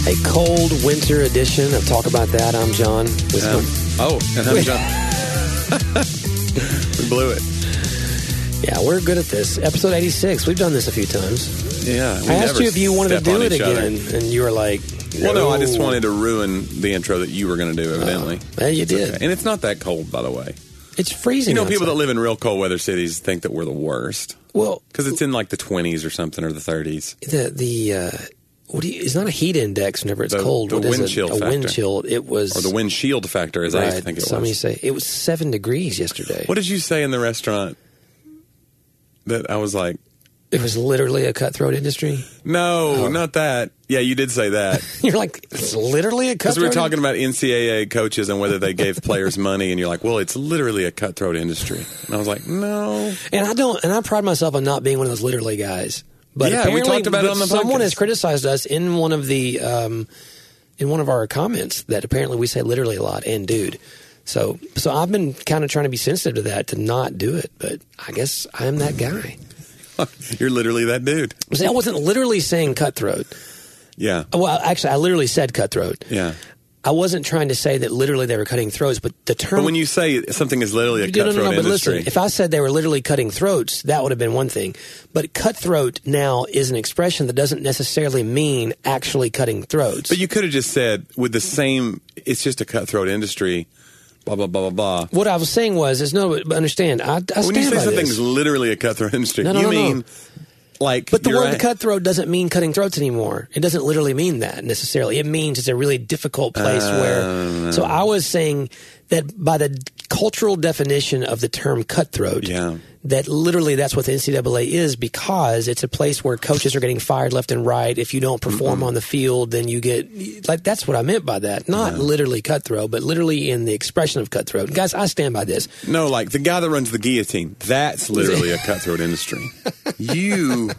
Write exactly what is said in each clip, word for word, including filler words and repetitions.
A cold winter edition of Talk About That. I'm John. Um, oh, and I'm John. We blew it. Yeah, we're good at this. Episode eighty-six. We've done this a few times. Yeah. I asked you if you wanted to do it again, other. and you were like, no. Well, no, I just wanted to ruin the intro that you were going to do, evidently. Uh, well, you it's did. Okay. And it's not that cold, by the way. It's freezing. You know, outside. people that live in real cold weather cities think that we're the worst. Well, because it's in like the twenties or something, or the thirties. The, the, uh, what do you, it's not a heat index whenever it's the, cold. The what wind is chill it? factor. A wind chill. It was. Or the windshield factor, as right, I think it was. Somebody say it was seven degrees yesterday. What did you say in the restaurant that I was like? It was literally a cutthroat industry? No, oh. not that. Yeah, you did say that. You're like, it's literally a cutthroat? Because we were talking about N C double A coaches and whether they gave players money, and you're like, well, it's literally a cutthroat industry. And I was like, no. And I don't, and I pride myself on not being one of those literally guys. But yeah, we talked about it on the podcast. Someone has criticized us in one of the, um, in one of our comments that apparently we say literally a lot and dude. So, so I've been kind of trying to be sensitive to that, to not do it. But I guess I am that guy. You're literally that dude. See, I wasn't literally saying cutthroat. Yeah. Well, actually, I literally said cutthroat. Yeah. I wasn't trying to say that literally they were cutting throats, but the term... But when you say something is literally a no, cutthroat no, no, no, but industry... listen, if I said they were literally cutting throats, that would have been one thing. But cutthroat now is an expression that doesn't necessarily mean actually cutting throats. But you could have just said, with the same... It's just a cutthroat industry... Blah, blah, blah, blah, blah. What I was saying was, is no, but understand, I, I stand When you say by something this. is literally a cutthroat industry, no, no, you no, mean... No. Like, but the word right. cutthroat doesn't mean cutting throats anymore. It doesn't literally mean that necessarily. It means it's a really difficult place uh, where... So I was saying that by the cultural definition of the term cutthroat, yeah. that literally that's what the N C double A is, because it's a place where coaches are getting fired left and right. If you don't perform mm-hmm. on the field, then you get... Like, that's what I meant by that. Not no. literally cutthroat, but literally in the expression of cutthroat. Guys, I stand by this. No, like the guy that runs the guillotine, that's literally a cutthroat industry. You...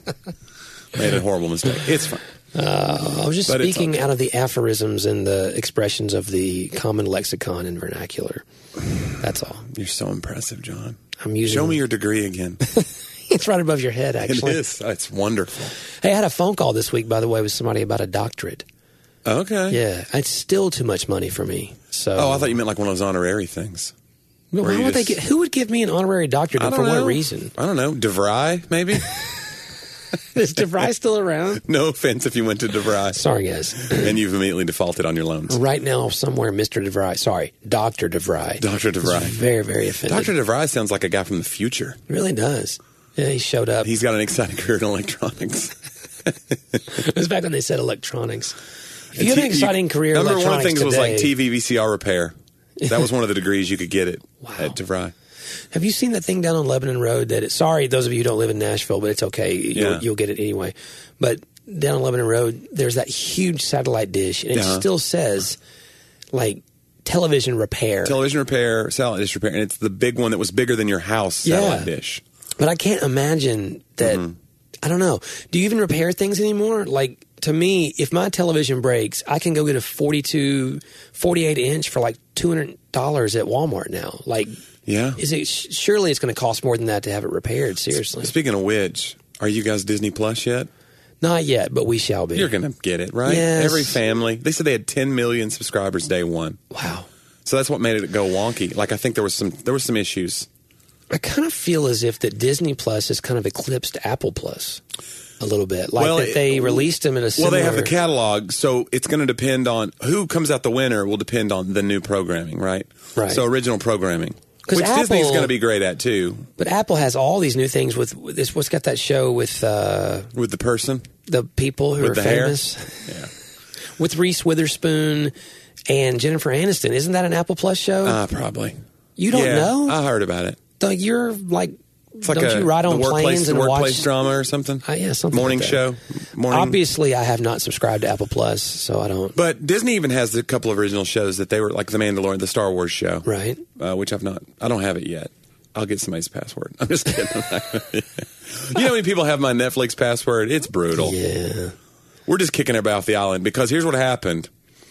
made a horrible mistake. It's fine. Uh, I was just but speaking okay. out of the aphorisms and the expressions of the common lexicon and vernacular. That's all. You're so impressive, John. I'm using. Show me your degree again. It's right above your head, actually. It is. It's wonderful. Hey, I had a phone call this week, by the way, with somebody about a doctorate. Okay. Yeah, it's still too much money for me. So. Oh, I thought you meant like one of those honorary things. Well, why would just... they get, who would give me an honorary doctorate and for know. what reason? I don't know. DeVry, maybe? Is DeVry still around? No offense if you went to DeVry. Sorry, guys. And you've immediately defaulted on your loans. Right now, somewhere, Mister DeVry. Sorry, Doctor DeVry. Doctor DeVry. Very, very offended. Doctor DeVry sounds like a guy from the future. It really does. Yeah, he showed up. He's got an exciting career in electronics. It was back when they said electronics. If you had an exciting you, career in electronics electronics one of the things today, was like T V V C R repair. That was one of the degrees you could get at, wow. at DeVry. Have you seen that thing down on Lebanon Road? That it, sorry, those of you who don't live in Nashville, but it's okay. You'll, yeah. you'll get it anyway. But down on Lebanon Road, there's that huge satellite dish, and it uh-huh. still says, like, television repair. Television repair, satellite dish repair, and it's the big one that was bigger than your house satellite yeah. dish. But I can't imagine that, mm-hmm. I don't know. Do you even repair things anymore? Like, to me, if my television breaks, I can go get a forty-two, forty-eight inch for like two hundred dollars at Walmart now. Like, yeah. Is it surely it's going to cost more than that to have it repaired? Seriously. Speaking of which, are you guys Disney Plus yet? Not yet, but we shall be. You're going to get it, right? Yes. Every family. They said they had ten million subscribers day one. Wow. So that's what made it go wonky. Like, I think there was some there was some issues. I kind of feel as if that Disney Plus has kind of eclipsed Apple Plus a little bit. Like, well, that they it, released them in a similar... Well, they have the catalog, so it's going to depend on... Who comes out the winner will depend on the new programming, right? Right. So original programming. Which Apple, Disney's going to be great at, too. But Apple has all these new things with... with this. What's got that show with... Uh, with the person? The people who with are the famous. Hair? Yeah. With Reese Witherspoon and Jennifer Aniston. Isn't that an Apple Plus show? Uh, probably. You don't yeah, know? I heard about it. Like, you're like... It's like don't a, you ride on planes and workplace watch... drama or something? Uh, yeah, something Morning like show? Morning. Obviously, I have not subscribed to Apple Plus, so I don't... But Disney even has a couple of original shows that they were, like The Mandalorian, the Star Wars show. Right. Uh, which I've not... I don't have it yet. I'll get somebody's password. I'm just kidding. You know how many people have my Netflix password? It's brutal. Yeah. We're just kicking everybody off the island because here's what happened.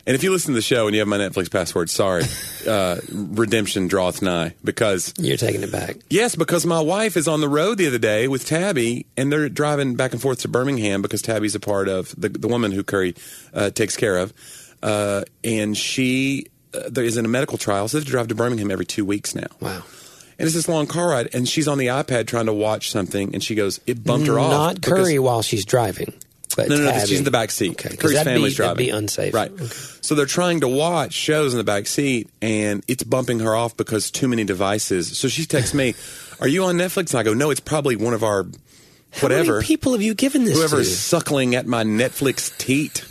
And if you listen to the show and you have my Netflix password, sorry, uh, redemption draweth nigh. Because you're taking it back. Yes, because my wife is on the road the other day with Tabby, and they're driving back and forth to Birmingham because Tabby's a part of the, the woman who Curry uh, takes care of. Uh, and she uh, there is in a medical trial, so they have to drive to Birmingham every two weeks now. Wow. And it's this long car ride, and she's on the iPad trying to watch something, and she goes, it bumped her off. Not Curry while she's driving. But no, no, no, Tabby. she's in the back seat. Okay, Curry's family's be, driving. That'd be unsafe. Right. Okay. So they're trying to watch shows in the back seat, and it's bumping her off because too many devices. So she texts me, are you on Netflix? And I go, no, it's probably one of our whatever. How many people have you given this Whoever to? is suckling at my Netflix teat.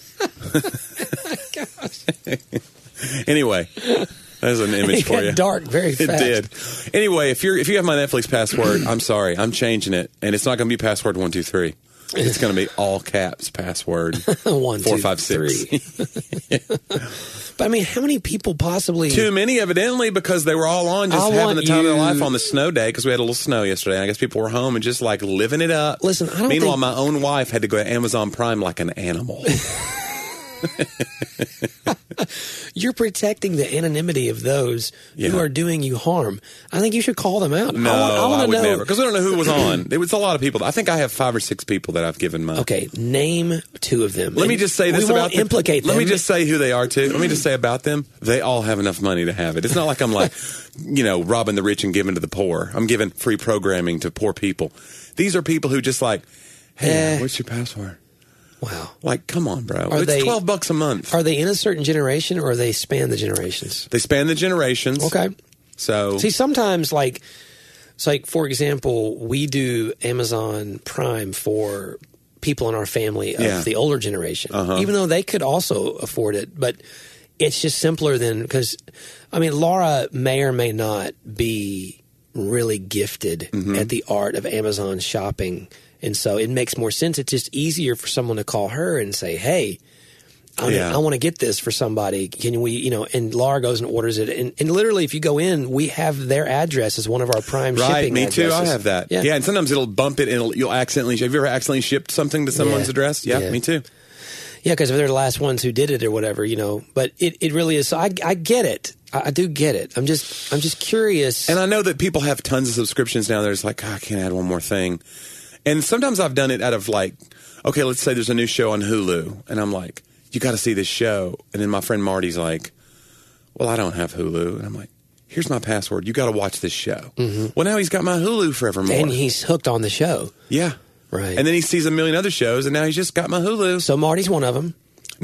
Anyway, there's an image it for got you. Dark very fast. It did. Anyway, if you're if you have my Netflix password, I'm sorry, I'm changing it, and it's not going to be password one two three. It's going to be all caps password one four two, five six. three. But I mean, how many people possibly? Too many, evidently, because they were all on just I having the want time of their you- life on the snow day because we had a little snow yesterday. I guess people were home and just like living it up. Listen, I don't Meanwhile, think- my own wife had to go to Amazon Prime like an animal. You're protecting the anonymity of those Yeah. who are doing you harm. I think you should call them out. No, I, want, I, I, want would to know. never, because we don't know who was on. It was a lot of people. I think I have five or six people that I've given my. Okay, name two of them. Let me And just say this we about won't them. implicate Let them. me just say who they are too. Let me just say about them. They all have enough money to have it. It's not like I'm like, you know, robbing the rich and giving to the poor. I'm giving free programming to poor people. These are people who just like, hey, Eh. what's your password? Wow. Like, come on, bro. Are it's they- twelve bucks a month. Are they in a certain generation or they span the generations? They span the generations. Okay. So See, sometimes, like, it's like, for example, we do Amazon Prime for people in our family of Yeah. the older generation, Uh-huh. even though they could also afford it. But it's just simpler than, because, I mean, Laura may or may not be really gifted Mm-hmm. at the art of Amazon shopping. And so it makes more sense. It's just easier for someone to call her and say, hey, I, Yeah. I want to get this for somebody. Can we, you know, and Laura goes and orders it. And, and literally, if you go in, we have their address as one of our Prime right, shipping me addresses. too. I have that. Yeah. Yeah, and sometimes it'll bump it and it'll, you'll accidentally. Have you ever accidentally shipped something to someone's Yeah. address? Yeah, Yeah. me too. Yeah, because they're the last ones who did it or whatever, you know. But it, it really is. So I, I get it. I, I do get it. I'm just I'm just curious. And I know that people have tons of subscriptions now. There's like, oh, I can't add one more thing. And sometimes I've done it out of like, okay, let's say there's a new show on Hulu. And I'm like, you got to see this show. And then my friend Marty's like, well, I don't have Hulu. And I'm like, here's my password. You got to watch this show. Mm-hmm. Well, now he's got my Hulu forevermore. and he's hooked on the show. yeah. Right. And then he sees a million other shows, and now he's just got my Hulu. So Marty's one of them.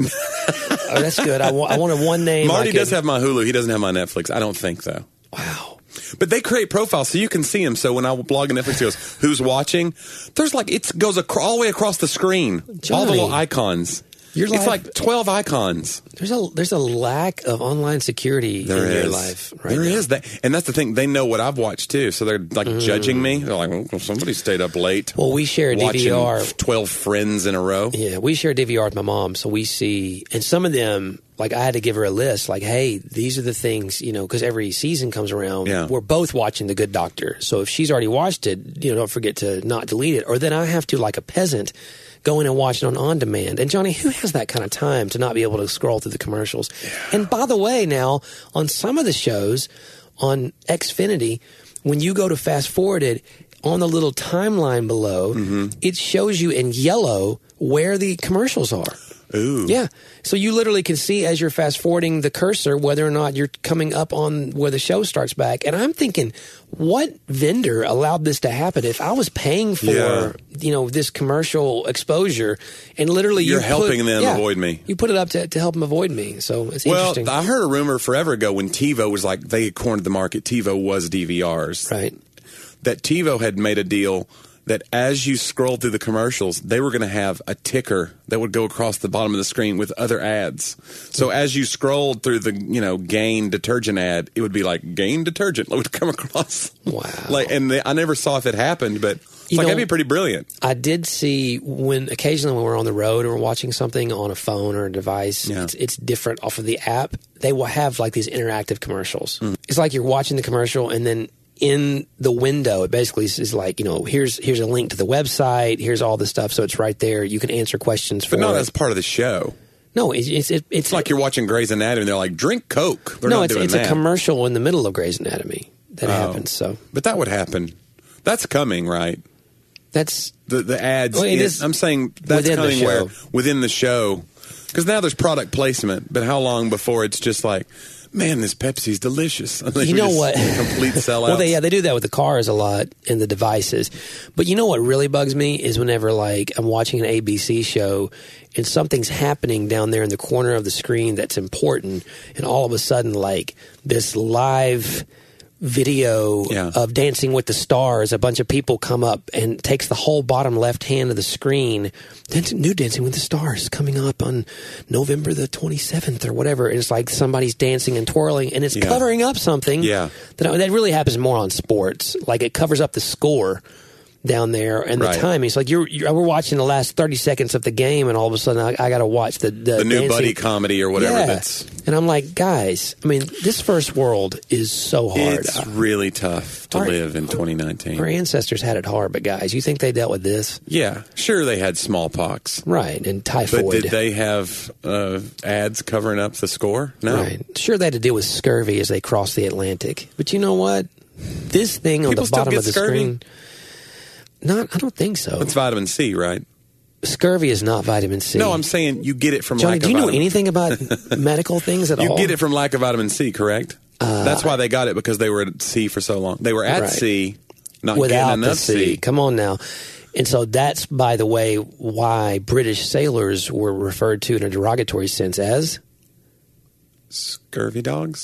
Oh, that's good. I, wa- I wanted one name. Marty I could- does have my Hulu. He doesn't have my Netflix. I don't think, though. Wow. But they create profiles so you can see them. So when I blog on Netflix, it goes, who's watching? There's like, it goes acro- all the way across the screen. All the Johnny, little icons. your It's life- like twelve icons. There's a there's a lack of online security There in is. your life. Right There now. is that, and that's the thing. They know what I've watched too, so they're like judging me. They're like, well, somebody stayed up late. Well, we share a D watching V R. twelve Friends in a row. Yeah, we share a D V R with my mom, so we see, and some of them, like I had to give her a list, like, hey, these are the things, you know, because every season comes around, Yeah. we're both watching The Good Doctor. So if she's already watched it, you know, don't forget to not delete it, or then I have to, like a peasant, go in and watch it on on demand. And Johnny, who has that kind of time to not be able to scroll through the commercials? And by the way, now on some of the shows on Xfinity, when you go to fast forwarded, on the little timeline below, Mm-hmm. it shows you in yellow where the commercials are. Ooh. Yeah. So you literally can see as you're fast forwarding the cursor whether or not you're coming up on where the show starts back. And I'm thinking, what vendor allowed this to happen? If I was paying for, Yeah. you know, this commercial exposure and literally You're you helping put- them yeah, avoid me. You put it up to, to help them avoid me. So it's Well, interesting. I heard a rumor forever ago when TiVo was like, they had cornered the market. TiVo was D V Rs. right. That TiVo had made a deal that as you scroll through the commercials, they were going to have a ticker that would go across the bottom of the screen with other ads. So as you scrolled through the, you know, Gain detergent ad, it would be like Gain detergent. It would come across. Wow. Like, and they, I never saw if it happened, but it's You like know- that'd be pretty brilliant. I did see when occasionally when we're on the road or we're watching something on a phone or a device, Yeah. it's, it's different off of the app. They will have like these interactive commercials. Mm. It's like you're watching the commercial and then in the window, it basically is like, you know, here's here's a link to the website, here's all the stuff, so it's right there. You can answer questions for But no, it. that's part of the show. No, it's it's, it, it's It's like you're watching Grey's Anatomy and they're like, drink Coke. They're no, not it's doing it's that. a commercial in the middle of Grey's Anatomy that Oh. happens. So But that would happen. That's coming, right? that's The the ads. Well, it in- is I'm saying that's within the coming where show. within the show. Because now there's product placement, but how long before it's just like, man, this Pepsi's delicious. And then You we know just what? Complete sellout. well, they, yeah, they do that with the cars a lot and the devices. But you know what really bugs me is whenever like I'm watching an A B C show and something's happening down there in the corner of the screen that's important, and all of a sudden like this live video Yeah. of Dancing with the Stars, a bunch of people come up and takes the whole bottom left hand of the screen. Dancing, new Dancing with the Stars coming up on November the twenty-seventh or whatever. And it's like somebody's dancing and twirling, and it's Yeah. covering up something. Yeah. That, that really happens more on sports. Like it covers up the score down there and the Right. timing. It's like you're, you're we're watching the last thirty seconds of the game, and all of a sudden I, I got to watch the the, the new dancing. buddy comedy or whatever. Yeah. That's And I'm like, guys, I mean, this first world is so hard. it's really tough to Our- live in twenty nineteen. Our ancestors had it hard, but guys, you think they dealt with this? Yeah, sure they had smallpox, Right, and but typhoid. did they have uh, ads covering up the score? No. Right. Sure, they had to deal with scurvy as they crossed the Atlantic. But you know what? This thing on People the still bottom get of the scurvy? screen. Not, I don't think so. It's vitamin C, right? Scurvy is not vitamin C. No, I'm saying you get it from Johnny, lack do of you know vitamin. anything about medical things at You all? get it from lack of vitamin C, correct? That's why they got it, because they were at C for so long. They were at Right. C, not without getting the enough C. C. Come on now. And so that's, by the way, why British sailors were referred to in a derogatory sense as Scurvy dogs?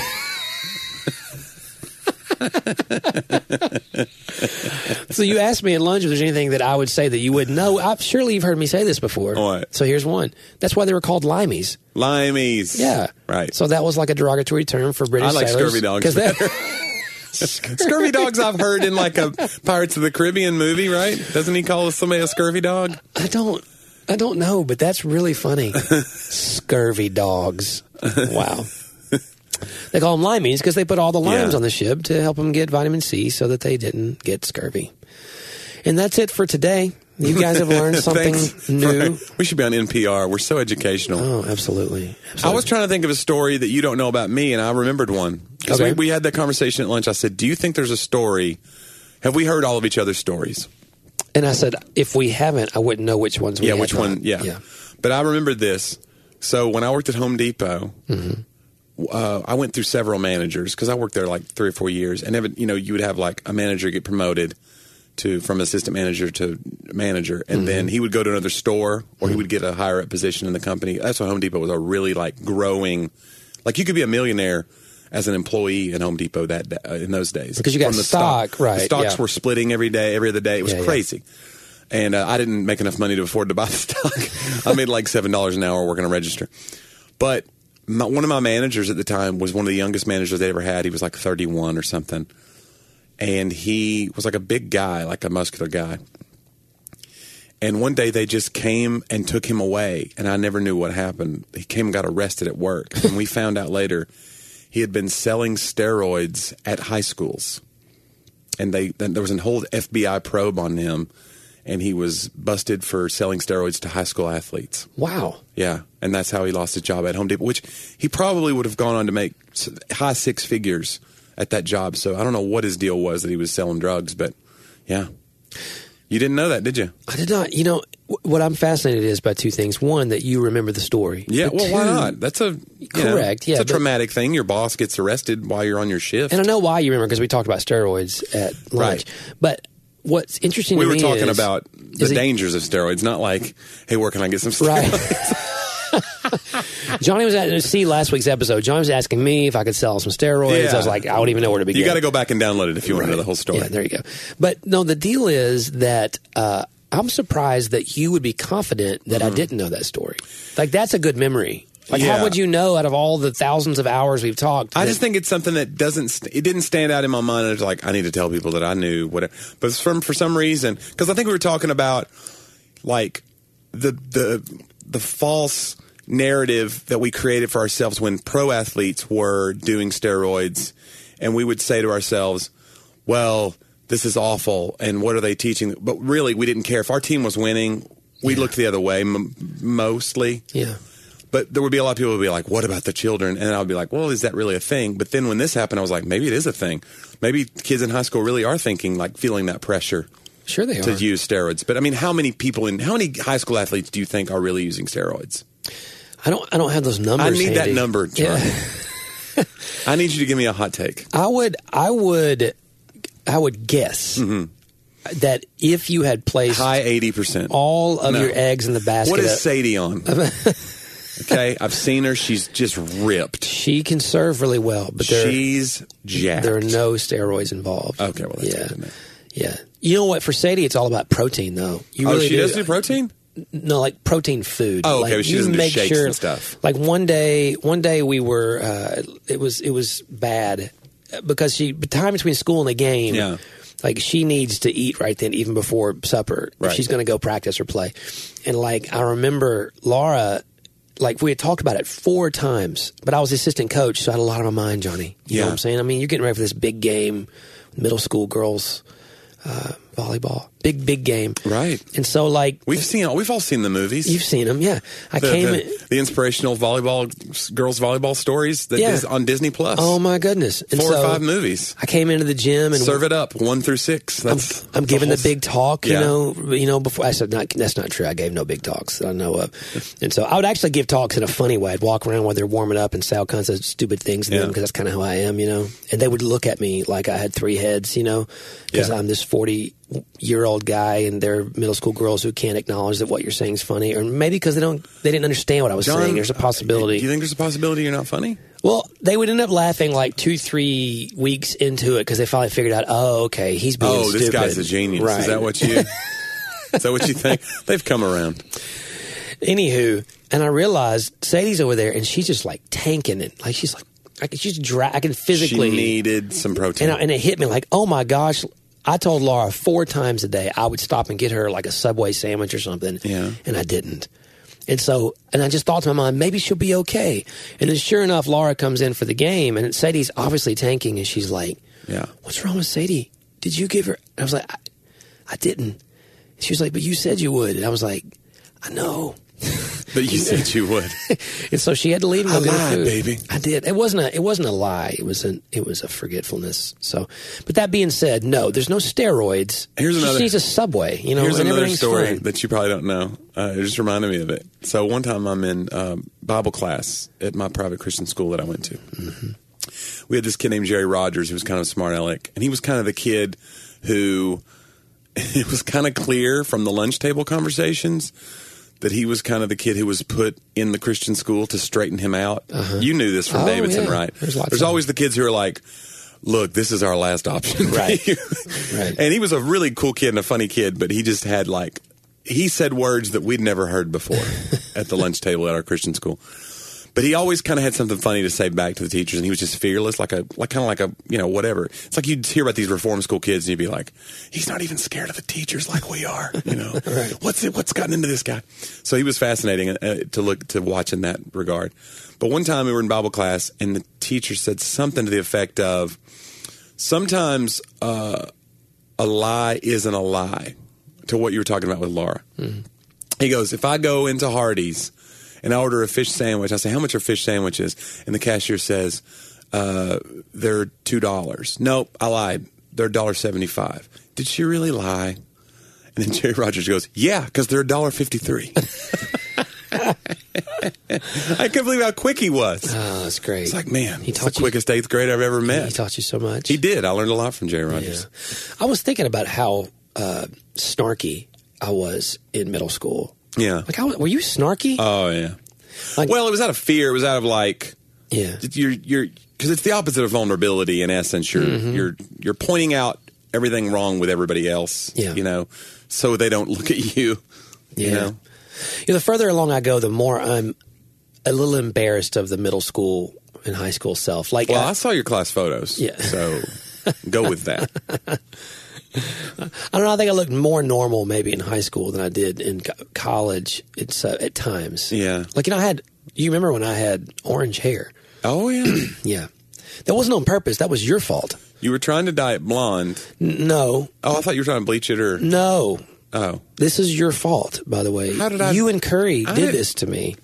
So you asked me at lunch if there's anything that I would say that you wouldn't know. I've, surely you've heard me say this before. What? So here's one. That's why they were called limeys. Limeys. Yeah. Right. So that was like a derogatory term for British I like sailors. scurvy dogs 'Cause that- Scurvy dogs I've heard in like a Pirates of the Caribbean movie, right? Doesn't he call somebody a scurvy dog? I don't I don't know, but that's really funny. Scurvy dogs. Wow. They call them limeys because they put all the limes Yeah. on the ship to help them get vitamin C so that they didn't get scurvy. And that's it for today. You guys have learned something Thanks new. for- we should be on N P R. We're so educational. Oh, absolutely. absolutely. I was trying to think of a story that you don't know about me, and I remembered one. Because Okay. we, we had that conversation at lunch. I said, do you think there's a story? Have we heard all of each other's stories? And I said, if we haven't, I wouldn't know which ones we Yeah, had which not. one? Yeah. yeah. But I remembered this. So when I worked at Home Depot, Mm-hmm. uh, I went through several managers because I worked there like three or four years. And, every, you know, you would have like a manager get promoted to from assistant manager to manager. And Mm-hmm. then he would go to another store or he would get a higher up position in the company. That's why Home Depot was a really like growing, like you could be a millionaire as an employee at Home Depot that uh, in those days. Because you got From the stock, right, The stocks yeah. were splitting every day, every other day. It was Yeah, yeah. crazy. And uh, I didn't make enough money to afford to buy the stock. I made like seven dollars an hour working a register. But my, one of my managers at the time was one of the youngest managers they ever had. He was like thirty-one or something. And he was like a big guy, like a muscular guy. And one day they just came and took him away. And I never knew what happened. He came and got arrested at work. And we found out later he had been selling steroids at high schools. And they then there was a whole F B I probe on him. And he was busted for selling steroids to high school athletes. Wow. Yeah, and that's how he lost his job at Home Depot, which he probably would have gone on to make s- high six figures at that job. So I don't know what his deal was that he was selling drugs, but yeah. You didn't know that, did you? I did not. You know, wh- what I'm fascinated is by two things. One, that you remember the story. Yeah, But well, why two- not? That's a you know, Correct, yeah, It's a but- traumatic thing. Your boss gets arrested while you're on your shift. And I know why you remember because we talked about steroids at lunch. Right. But what's interesting we to were me talking is, about the is it- dangers of steroids, not like, hey, where can I get some steroids? Right. Johnny was at see last week's episode. Johnny was asking me if I could sell some steroids. Yeah. I was like, I don't even know where to begin. You got to go back and download it if you want to know Right. the whole story. Yeah, there you go. But no, the deal is that uh, I'm surprised that you would be confident that I didn't know that story. Like that's a good memory. Like Mm-hmm. Yeah. how would you know out of all the thousands of hours we've talked? I that- just think it's something that doesn't. St- it didn't stand out in my mind. It's like I need to tell people that I knew whatever. But it's from for some reason, because I think we were talking about like the the the false narrative that we created for ourselves when pro athletes were doing steroids, and we would say to ourselves, "Well, this is awful," and what are they teaching? But really, we didn't care if our team was winning. We Yeah. looked the other way m- mostly. yeah. But there would be a lot of people who would be like, what about the children? And I would be like, well, is that really a thing? But then when this happened, I was like, maybe it is a thing. Maybe kids in high school really are thinking, like, feeling that pressure. Sure they to are. use steroids. But I mean, how many people in, how many high school athletes do you think are really using steroids? I don't I don't have those numbers. I need handy. that number, John. Yeah. I need you to give me a hot take. I would I would I would guess mm-hmm. that if you had placed high eighty percent all of no. your eggs in the basket. What is Sadie on? Okay, I've seen her. She's just ripped. She can serve really well, but there, she's jacked. There are no steroids involved. Okay, well, that's yeah. good. Yeah. You know what? For Sadie, it's all about protein, though. You oh, really she do. does do protein? No, like protein food. Oh, okay. Like, But she you doesn't do make shakes sure, and stuff. Like one day, one day we were. Uh, it was it was bad because she the time between school and the game. Yeah. Like she needs to eat right then, even before supper. Right. If she's going to go practice or play. And like I remember Laura. Like, we had talked about it four times, but I was assistant coach, so I had a lot on my mind, Johnny. You yeah. know what I'm saying? I mean, you're getting ready for this big game, middle school girls, uh, volleyball. Big, big game. Right. And so, like... We've seen, we've all seen the movies. You've seen them, yeah. I the, came... The, in, the inspirational volleyball, girls volleyball stories that yeah. is on Disney Plus. Oh, my goodness. And Four so, or five movies. I came into the gym and... Serve it up, one through six. That's, I'm, I'm that's giving the, the big talk, you yeah. know, you know, before I said, not, that's not true. I gave no big talks that I know of. And so I would actually give talks in a funny way. I'd walk around while they're warming up and say all kinds of stupid things to yeah. them because that's kind of how I am, you know. And they would look at me like I had three heads, you know, because yeah. I'm this forty-year-old guy and they're middle school girls who can't acknowledge that what you're saying is funny. Or maybe because they don't, they didn't understand what I was John, saying. There's a possibility. Do you think there's a possibility you're not funny? Well, they would end up laughing like two, three weeks into it because they finally figured out, oh, okay, he's being Oh, stupid. this guy's a genius. Right. Is that what you? Is that what you think? They've come around. Anywho, and I realized Sadie's over there, and she's just like tanking it. Like she's like, I can she's dra- I can physically. She needed some protein, and, I, and it hit me like, oh my gosh. I told Laura four times a day I would stop and get her like a Subway sandwich or something, yeah. and I didn't. And so, and I just thought to my mind, maybe she'll be okay. And then sure enough, Laura comes in for the game, and Sadie's obviously tanking, and she's like, yeah. what's wrong with Sadie? Did you give her? And I was like, I, I didn't. She was like, but you said you would. And I was like, I know. But you said you would. And so she had to leave and go I get her lied, food. baby. I did. It wasn't a. It wasn't a lie. It was an. It was a forgetfulness. So, but that being said, no, there's no steroids. Here's she another. Just needs a Subway. You know. Here's and another story fine. that you probably don't know. Uh, it just reminded me of it. So one time I'm in um, Bible class at my private Christian school that I went to. Mm-hmm. We had this kid named Jerry Rogers who was kind of a smart aleck, and he was kind of the kid who it was kind of clear from the lunch table conversations that he was kind of the kid who was put in the Christian school to straighten him out. Uh-huh. You knew this from oh, Davidson, yeah. right? There's, There's always the kids who are like, look, this is our last option. Right. Right. And he was a really cool kid and a funny kid, but he just had like, he said words that we'd never heard before at the lunch table at our Christian school. But he always kind of had something funny to say back to the teachers, and he was just fearless, like a, like kind of like a, you know, whatever. It's like you'd hear about these reform school kids, and you'd be like, he's not even scared of the teachers like we are, you know. Right. What's it? What's gotten into this guy? So he was fascinating uh, to look to watch in that regard. But one time we were in Bible class, and the teacher said something to the effect of, sometimes uh, a lie isn't a lie. To what you were talking about with Laura. Mm-hmm. He goes, if I go into Hardee's and I order a fish sandwich, I say, how much are fish sandwiches? And the cashier says, uh, they're two dollars. Nope, I lied. They're one dollar seventy-five. Did she really lie? And then Jerry Rogers goes, yeah, because they're one dollar fifty-three. I can't believe how quick he was. Oh, that's great. It's like, man, he he's taught the you, quickest eighth grade I've ever met. He taught you so much. He did. I learned a lot from Jerry Rogers. Yeah. I was thinking about how uh, snarky I was in middle school. Yeah. Like, how, were you snarky? Oh, yeah. Like, well, it was out of fear. It was out of like, yeah, you're you're because it's the opposite of vulnerability. In essence, you're mm-hmm. you're you're pointing out everything wrong with everybody else. Yeah. You know, so they don't look at you. Yeah. You know? You know, the further along I go, the more I'm a little embarrassed of the middle school and high school self. Like, well, I, I saw your class photos. Yeah. So go with that. I don't know. I think I looked more normal maybe in high school than I did in co- college. It's uh, at times. Yeah. Like, you know, I had. You remember when I had orange hair? Oh yeah. Yeah. That wasn't on purpose. That was your fault. You were trying to dye it blonde. N- no. Oh, I thought you were trying to bleach it or no. Oh. This is your fault, by the way. How did I? You and Curry I did did, this to me.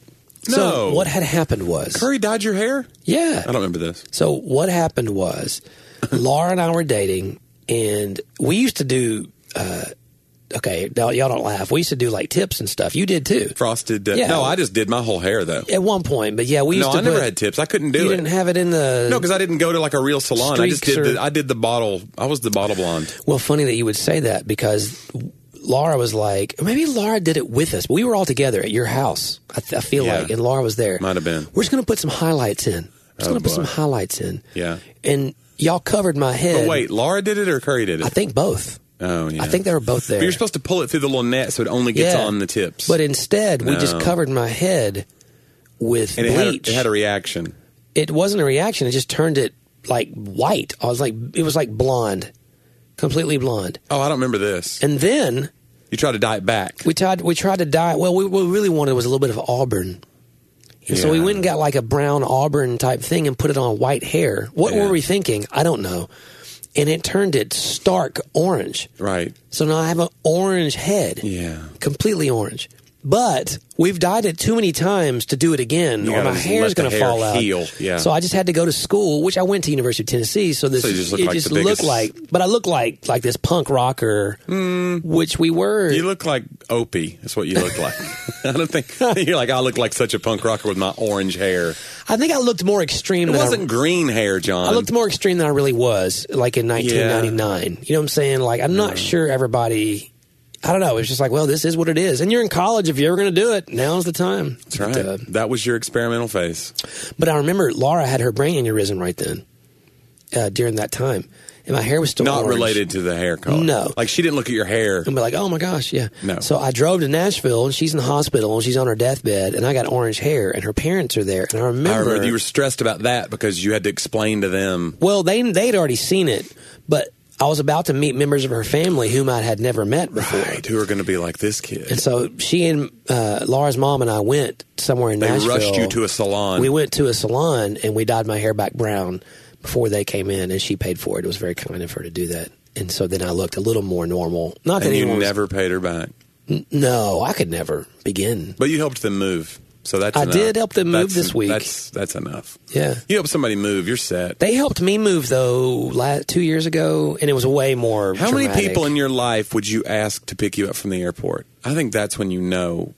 No. So what had happened was Curry dyed your hair? yeah. I don't remember this. So what happened was Laura and I were dating, and we used to do. Uh, okay, now y'all don't laugh. We used to do like tips and stuff. You did too. Frosted. Uh, Yeah. No, I just did my whole hair though. At one point, but yeah, we used No, to. I never put- had tips. I couldn't do You it. didn't have it in the. No, because I didn't go to like a real salon. I just did. Streaks or- The, I did the bottle. I was the bottle blonde. Well, funny that you would say that because Laura was like, maybe Laura did it with us. But we were all together at your house. I, th- I feel Yeah. like, and Laura was there. Might have been. We're just going to put some highlights in. We're just Oh, going to put boy. some highlights in. Yeah. And y'all covered my head. But wait, Laura did it or Curry did it? I think both. Oh, yeah. I think they were both there. But you're supposed to pull it through the little net so it only gets Yeah. on the tips. But instead, we just No. covered my head with and it had, a, bleach. it had a reaction. It wasn't a reaction. It just turned it like white. I was like, it was like blonde, completely blonde. Oh, I don't remember this. And then You tried to dye it back. we tried. We tried to dye. Well, we, what we really wanted was a little bit of auburn. And so we Yeah. went and got like a brown auburn type thing and put it on white hair. What Yeah. were we thinking? I don't know. And it turned it stark orange. Right. So now I have an orange head. Yeah. Completely orange. But we've dyed it too many times to do it again, You or gotta my just hair's let the going to hair fall out. heal, yeah. So I just had to go to school, which I went to University of Tennessee. So this So you just look it like just the looked biggest- like, but I look like like this punk rocker, which we were. You look like Opie. That's what you look like. I don't think you're like I look like such a punk rocker with my orange hair. I think I looked more extreme. It than wasn't I, green hair, John. I looked more extreme than I really was, like in nineteen ninety-nine. You know what I'm saying? Like I'm not sure everybody. I don't know. It's just like, well, this is what it is. And you're in college. If you're ever going to do it, now's the time. That's right. But, uh, that was your experimental phase. but I remember Laura had her brain aneurysm right then, uh, during that time. And my hair was still Not orange. related to the hair color. No. Like she didn't look at your hair. And be like, oh my gosh, yeah. No. So I drove to Nashville, and she's in the hospital, and she's on her deathbed, and I got orange hair, and her parents are there. And I remember, I remember you were stressed about that because you had to explain to them. well, they they'd already seen it, but I was about to meet members of her family whom I had never met before. Right, who are going to be like this kid? And so she and uh, Laura's mom and I went somewhere in They Nashville. rushed you to a salon. We went to a salon, and we dyed my hair back brown before they came in, and she paid for it. It was very kind of her to do that. And so then I looked a little more normal. Not that and you anyone was- never paid her back. N- no, I could never begin. But you helped them move. So that's I enough. did help them move That's- this week. That's that's enough. Yeah. You help somebody move, you're set. They helped me move, though, la two years ago, and it was way more How many dramatic. people in your life would you ask to pick you up from the airport? I think that's when you know.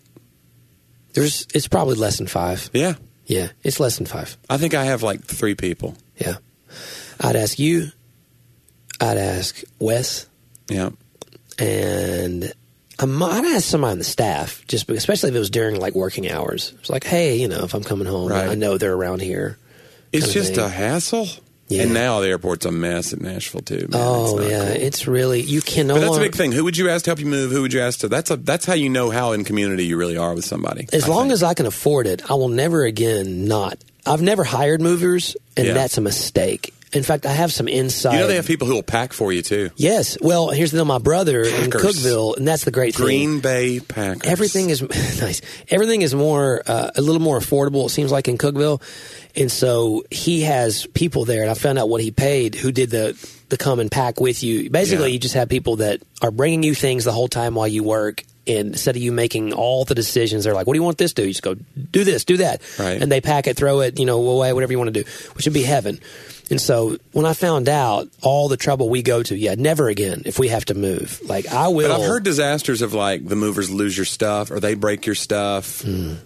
There's, it's probably less than five. Yeah. Yeah, it's less than five. I think I have like three people. Yeah. I'd ask you. I'd ask Wes. Yeah. And I might ask somebody on the staff, just because, especially if it was during like working hours. It's like, hey, you know, if I'm coming home, Right. I know they're around here. It's kind of just thing. a hassle. Yeah. And now the airport's a mess at Nashville too. Man. Oh It's not yeah, cool. it's really you can no But that's a longer. big thing. Who would you ask to help you move? Who would you ask to? That's a that's how you know how in community you really are with somebody. As I long think. as I can afford it, I will never again not. I've never hired movers, and Yeah. that's a mistake. In fact, I have some insight. you know they have people who will pack for you too. Yes. Well, here's the deal. My brother in Packers. Cookville, and that's the great thing. Green Bay Packers. Everything is nice. Everything is more uh, a little more affordable. It seems like in Cookville, and so he has people there. And I found out what he paid. Who did the the come and pack with you? Basically, Yeah. you just have people that are bringing you things the whole time while you work. And instead of you making all the decisions, they're like, "What do you want this to do?" You just go, "Do this, do that," Right. and they pack it, throw it, you know, away, whatever you want to do, which would be heaven. And so when I found out all the trouble we go to, yeah, never again if we have to move. Like I will. But I've heard disasters of like the movers lose your stuff or they break your stuff.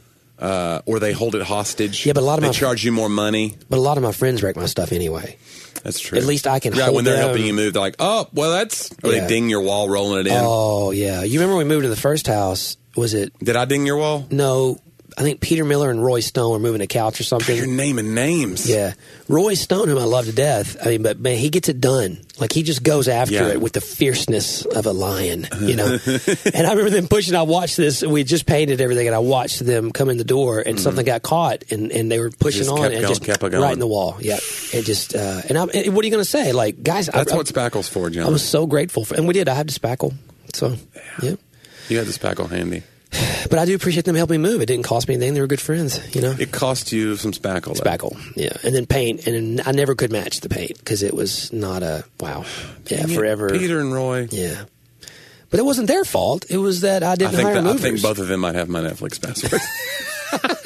Uh, or they hold it hostage. Hmm. Yeah, but a lot of they my- charge you more money. but a lot of my friends break my stuff anyway. That's true. At least I can Yeah, hold when they're them. helping you move, they're like, "Oh, well, that's." Or Yeah. they ding your wall, rolling it in. Oh yeah, you remember when we moved to the first house? Was it Did I ding your wall? no? I think Peter Miller and Roy Stone were moving a couch or You're something. naming names. Yeah, Roy Stone, whom I love to death. I mean, but man, he gets it done. Like he just goes after Yeah. it with the fierceness of a lion, you know. And I remember them pushing. I watched this. We just painted everything, and I watched them come in the door, and something got caught, and, and they were pushing Just on, kept and going, just kept it going. right in the wall. Yeah, it just. Uh, and, I, and what are you going to say? Like guys, That's I, what Spackle's for, John. I was so grateful for, and we did. I had to spackle, so yeah. You had the Spackle handy. But I do appreciate them helping me move. It didn't cost me anything. They were good friends, you know. It cost you some Spackle. though. Spackle, yeah, and then paint, and then I never could match the paint because it was not a wow. Yeah, Dang it, forever. Peter and Roy. Yeah, but it wasn't their fault. It was that I I didn't think, hire that, I movers. think both of them might have my Netflix password.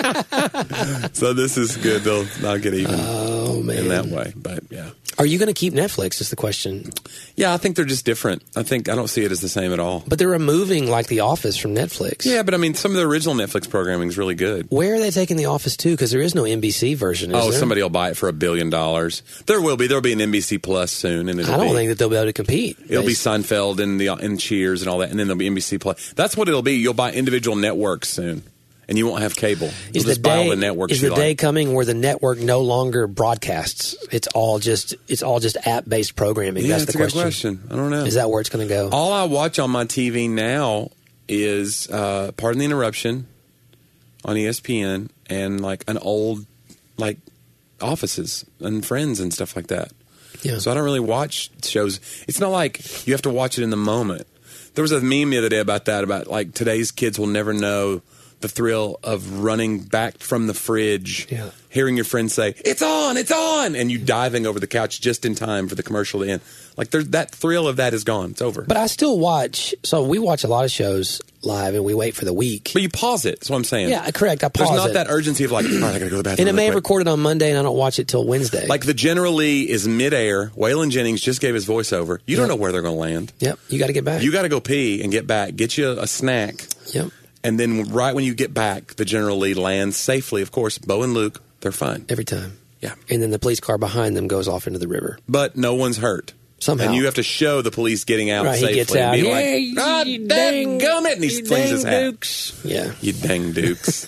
So this is good. They'll not get even Oh, man. in that way. But yeah. Are you going to keep Netflix is the question. Yeah, I think they're just different. I think I don't see it as the same at all. But they're removing, like, The Office from Netflix. Yeah, but I mean, some of the original Netflix programming is really good. Where are they taking The Office to? Because there is no N B C version, is Oh, there? somebody will buy it for a billion dollars. There will be. There'll be an N B C Plus soon, and it'll I don't be, think that they'll be able to compete. it'll be Seinfeld and the and Cheers and all that, and then there'll be N B C Plus. That's what it'll be. You'll buy individual networks soon, and you won't have cable. You'll Is the just buy all day the networks is you the like. day coming where the network no longer broadcasts? It's all just it's all just app based programming. Yeah, that's that's the a good question. question. I don't know. Is that where it's going to go? All I watch on my T V now is uh, Pardon the Interruption on E S P N and like an old like Offices and Friends and stuff like that. Yeah. So I don't really watch shows. It's not like you have to watch it in the moment. There was a meme the other day about that, about like today's kids will never know the thrill of running back from the fridge, Yeah. hearing your friend say, "It's on, it's on," and you diving over the couch just in time for the commercial to end. Like there's that thrill of that is gone. It's over. But I still watch. So we watch a lot of shows live, and we wait for the week. But you pause it. That's what I'm saying. Yeah, correct. I pause There's not it. that urgency of like, all right, I got to go to the bathroom. And it real may have quick. recorded on Monday, and I don't watch it till Wednesday. Like the General Lee is midair. Waylon Jennings just gave his voiceover. You don't Yep. know where they're going to land. Yep, you got to get back. You got to go pee and get back. Get you a snack. Yep, And then right when you get back, the General Lee lands safely. Of course, Bo and Luke, they're fine. every time. Yeah. And then the police car behind them goes off into the river. But no one's hurt. Somehow. And you have to show the police getting out Right, he safely. gets out. And be Yeah, like, God you dang dang- gummit. And he you flings his dang hat. Dukes. Yeah. You dang dukes.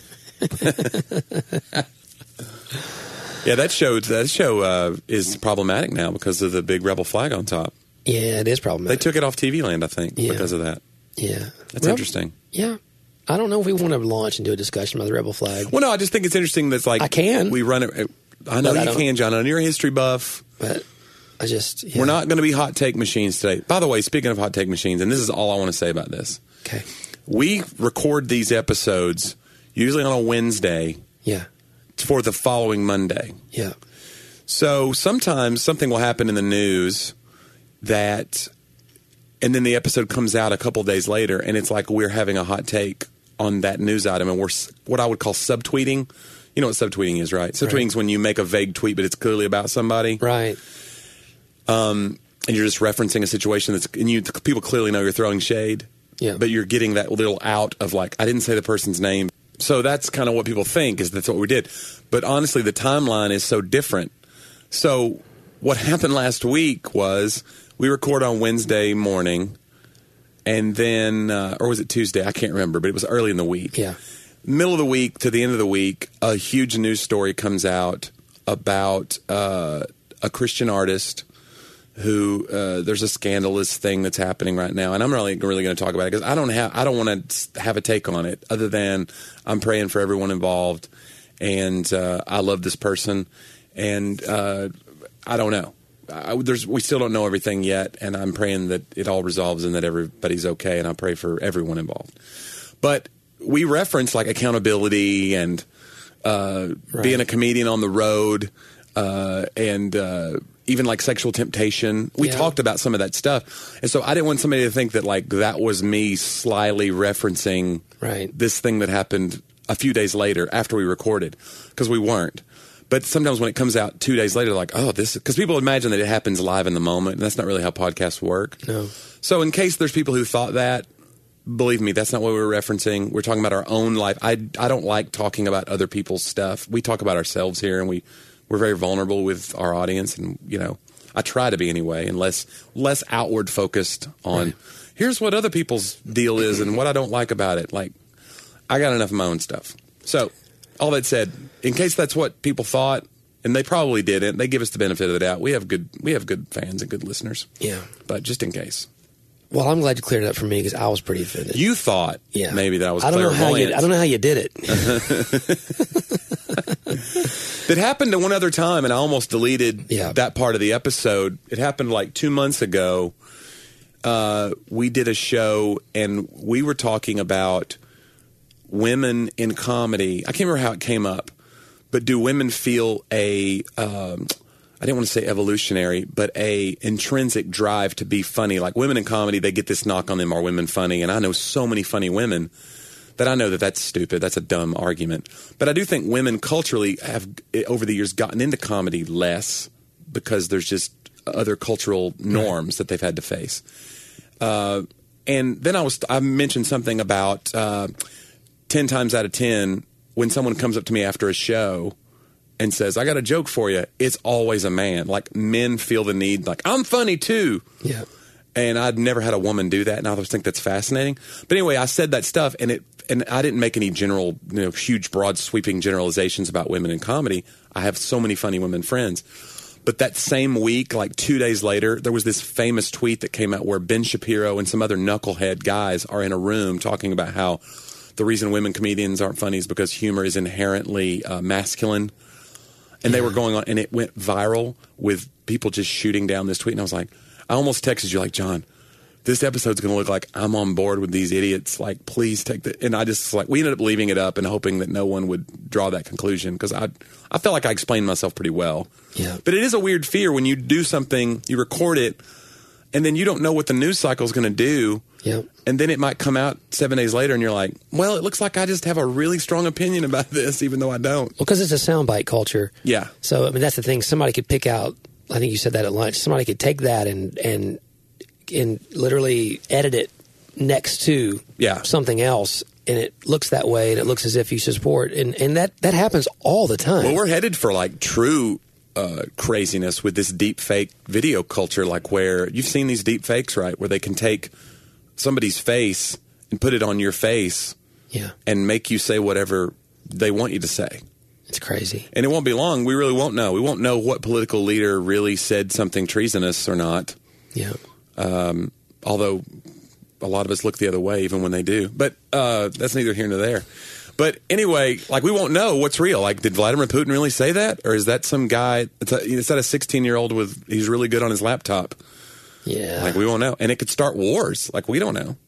Yeah, that show, that show uh, is problematic now because of the big rebel flag on top. Yeah, it is They problematic. took it off T V Land, I think, Yeah. because of that. Yeah. That's Well, interesting. Yeah. I don't know if we want to launch and do a discussion about the rebel flag. Well, no, I just think it's interesting that's like I can. we run it. I know But I you don't- can, John. I know you're a history buff. But I just. Yeah. We're not going to be hot take machines today. By the way, speaking of hot take machines, and this is all I want to say about this. Okay. We record these episodes usually on a Wednesday Yeah. for the following Monday. Yeah. So sometimes something will happen in the news that, and then the episode comes out a couple days later, and it's like we're having a hot take on that news item, and we're s- what I would call subtweeting. You know what subtweeting is, right? Subtweeting Right. is when you make a vague tweet, but it's clearly about somebody, Right. and you're just referencing a situation that's, and you people clearly know you're throwing shade, Yeah. but you're getting that little out of like, I didn't say the person's name. So that's kind of what people think is that's what we did. But honestly, the timeline is so different. So what happened last week was we record on Wednesday morning, and then, uh, or was it Tuesday? I can't remember, but it was early in the week. Yeah. Middle of the week to the end of the week, a huge news story comes out about uh, a Christian artist who uh, there's a scandalous thing that's happening right now, and I'm really really going to talk about it because I don't have I don't want to have a take on it other than I'm praying for everyone involved, and uh, I love this person, and uh, I don't know. I, there's we still don't know everything yet, and I'm praying that it all resolves and that everybody's okay, and I pray for everyone involved. But we reference like accountability and uh, Right. being a comedian on the road, uh, and uh, even like sexual temptation. We Yeah. talked about some of that stuff, and so I didn't want somebody to think that like that was me slyly referencing Right. this thing that happened a few days later after we recorded, because we weren't. But sometimes when it comes out two days later, like, oh, this, because people imagine that it happens live in the moment, and that's not really how podcasts work. No. So in case there's people who thought that, believe me, that's not what we were referencing. We're talking about our own life. I, I don't like talking about other people's stuff. We talk about ourselves here, and we, we're very vulnerable with our audience, and, you know, I try to be anyway, and less, less outward focused on, Right. here's what other people's deal is and what I don't like about it. Like, I got enough of my own stuff. So, all that said, in case that's what people thought, and they probably didn't, they give us the benefit of the doubt. We have good, we have good fans and good listeners. Yeah. But just in case, Well, I'm glid you cleared it up for me because I was pretty offended. you thought yeah. maybe that I was I don't know how clairvoyant. you. I don't know how you did it. It happened to one other time, and I almost deleted Yeah. that part of the episode. It happened like two months ago. Uh, we did a show, and we were talking about women in comedy. I can't remember how it came up, but do women feel a, um, I didn't want to say evolutionary, but a intrinsic drive to be funny? Like women in comedy, they get this knock on them, are women funny? And I know so many funny women. that I know that that's stupid. That's a dumb argument. But I do think women culturally have, over the years, gotten into comedy less because there's just other cultural norms that they've had to face. Uh, and then I was I mentioned something about uh, ten times out of ten, when someone comes up to me after a show and says, I got a joke for you, it's always a man. Like, men feel the need, like, I'm funny too. Yeah. And I'd never had a woman do that, and I always think that's fascinating. But anyway, I said that stuff, and it and I didn't make any general, you know, huge, broad, sweeping generalizations about women in comedy. I have so many funny women friends. But that same week, like two days later, there was this famous tweet that came out where Ben Shapiro and some other knucklehead guys are in a room talking about how the reason women comedians aren't funny is because humor is inherently uh, masculine. And yeah. they were going on, and it went viral with people just shooting down this tweet. And I was like, I almost texted you like, John, this episode's going to look like I'm on board with these idiots. Like, please take the... And I just, like, we ended up leaving it up and hoping that no one would draw that conclusion, because I I felt like I explained myself pretty well. Yeah. But it is a weird fear when you do something, you record it, and then you don't know what the news cycle is going to do. Yeah. And then it might come out seven days later, and you're like, well, it looks like I just have a really strong opinion about this, even though I don't. Well, because it's a soundbite culture. Yeah. So, I mean, that's the thing. Somebody could pick out... I think you said that at lunch. Somebody could take that and and and literally edit it next to yeah. something else, and it looks that way, and it looks as if you support, and and that that happens all the time. Well, we're headed for like true uh, craziness with this deep fake video culture, like where you've seen these deep fakes, right? Where they can take somebody's face and put it on your face, yeah, and make you say whatever they want you to say. It's crazy. And it won't be long. We really won't know. We won't know what political leader really said something treasonous or not. Yeah. Um, although a lot of us look the other way even when they do. But uh, that's neither here nor there. But anyway, like, we won't know what's real. Like, did Vladimir Putin really say that? Or is that some guy, it's a, is that a sixteen-year-old with, he's really good on his laptop? Yeah. Like, we won't know. And it could start wars. Like, we don't know.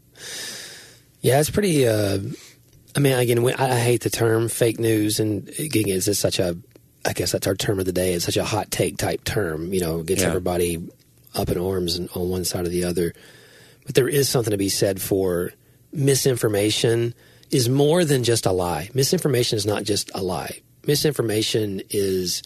Yeah, it's pretty... Uh, I mean, again, we, I hate the term fake news, and again, it's just such a, I guess that's our term of the day. It's such a hot take type term, you know, gets yeah. everybody up in arms and on one side or the other. But there is something to be said for misinformation is more than just a lie. Misinformation is not just a lie. Misinformation is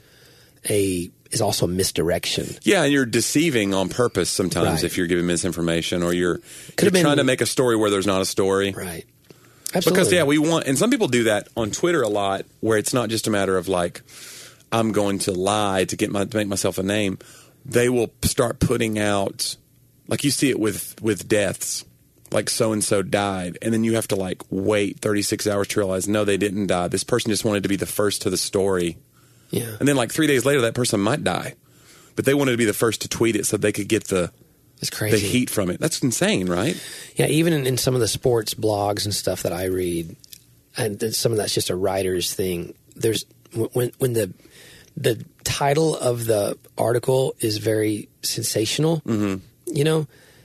a is also misdirection. Yeah, and you're deceiving on purpose sometimes Right. if you're giving misinformation, or you're, Could you're been, trying to make a story where there's not a story. Right. Absolutely. Because, yeah, we want, and some people do that on Twitter a lot, where it's not just a matter of like, I'm going to lie to get my to make myself a name. They will start putting out, like, you see it with with deaths, like so and so died, and then you have to like wait thirty-six hours to realize no, they didn't die. This person just wanted to be the first to the story. Yeah. And then like three days later, that person might die, but they wanted to be the first to tweet it so they could get the. It's crazy. The heat from it. That's insane, right? Yeah, even in, in some of the sports blogs and stuff that I read, and then some of that's just a writer's thing. There's when when the the title of the article is very sensational, mm-hmm. you know,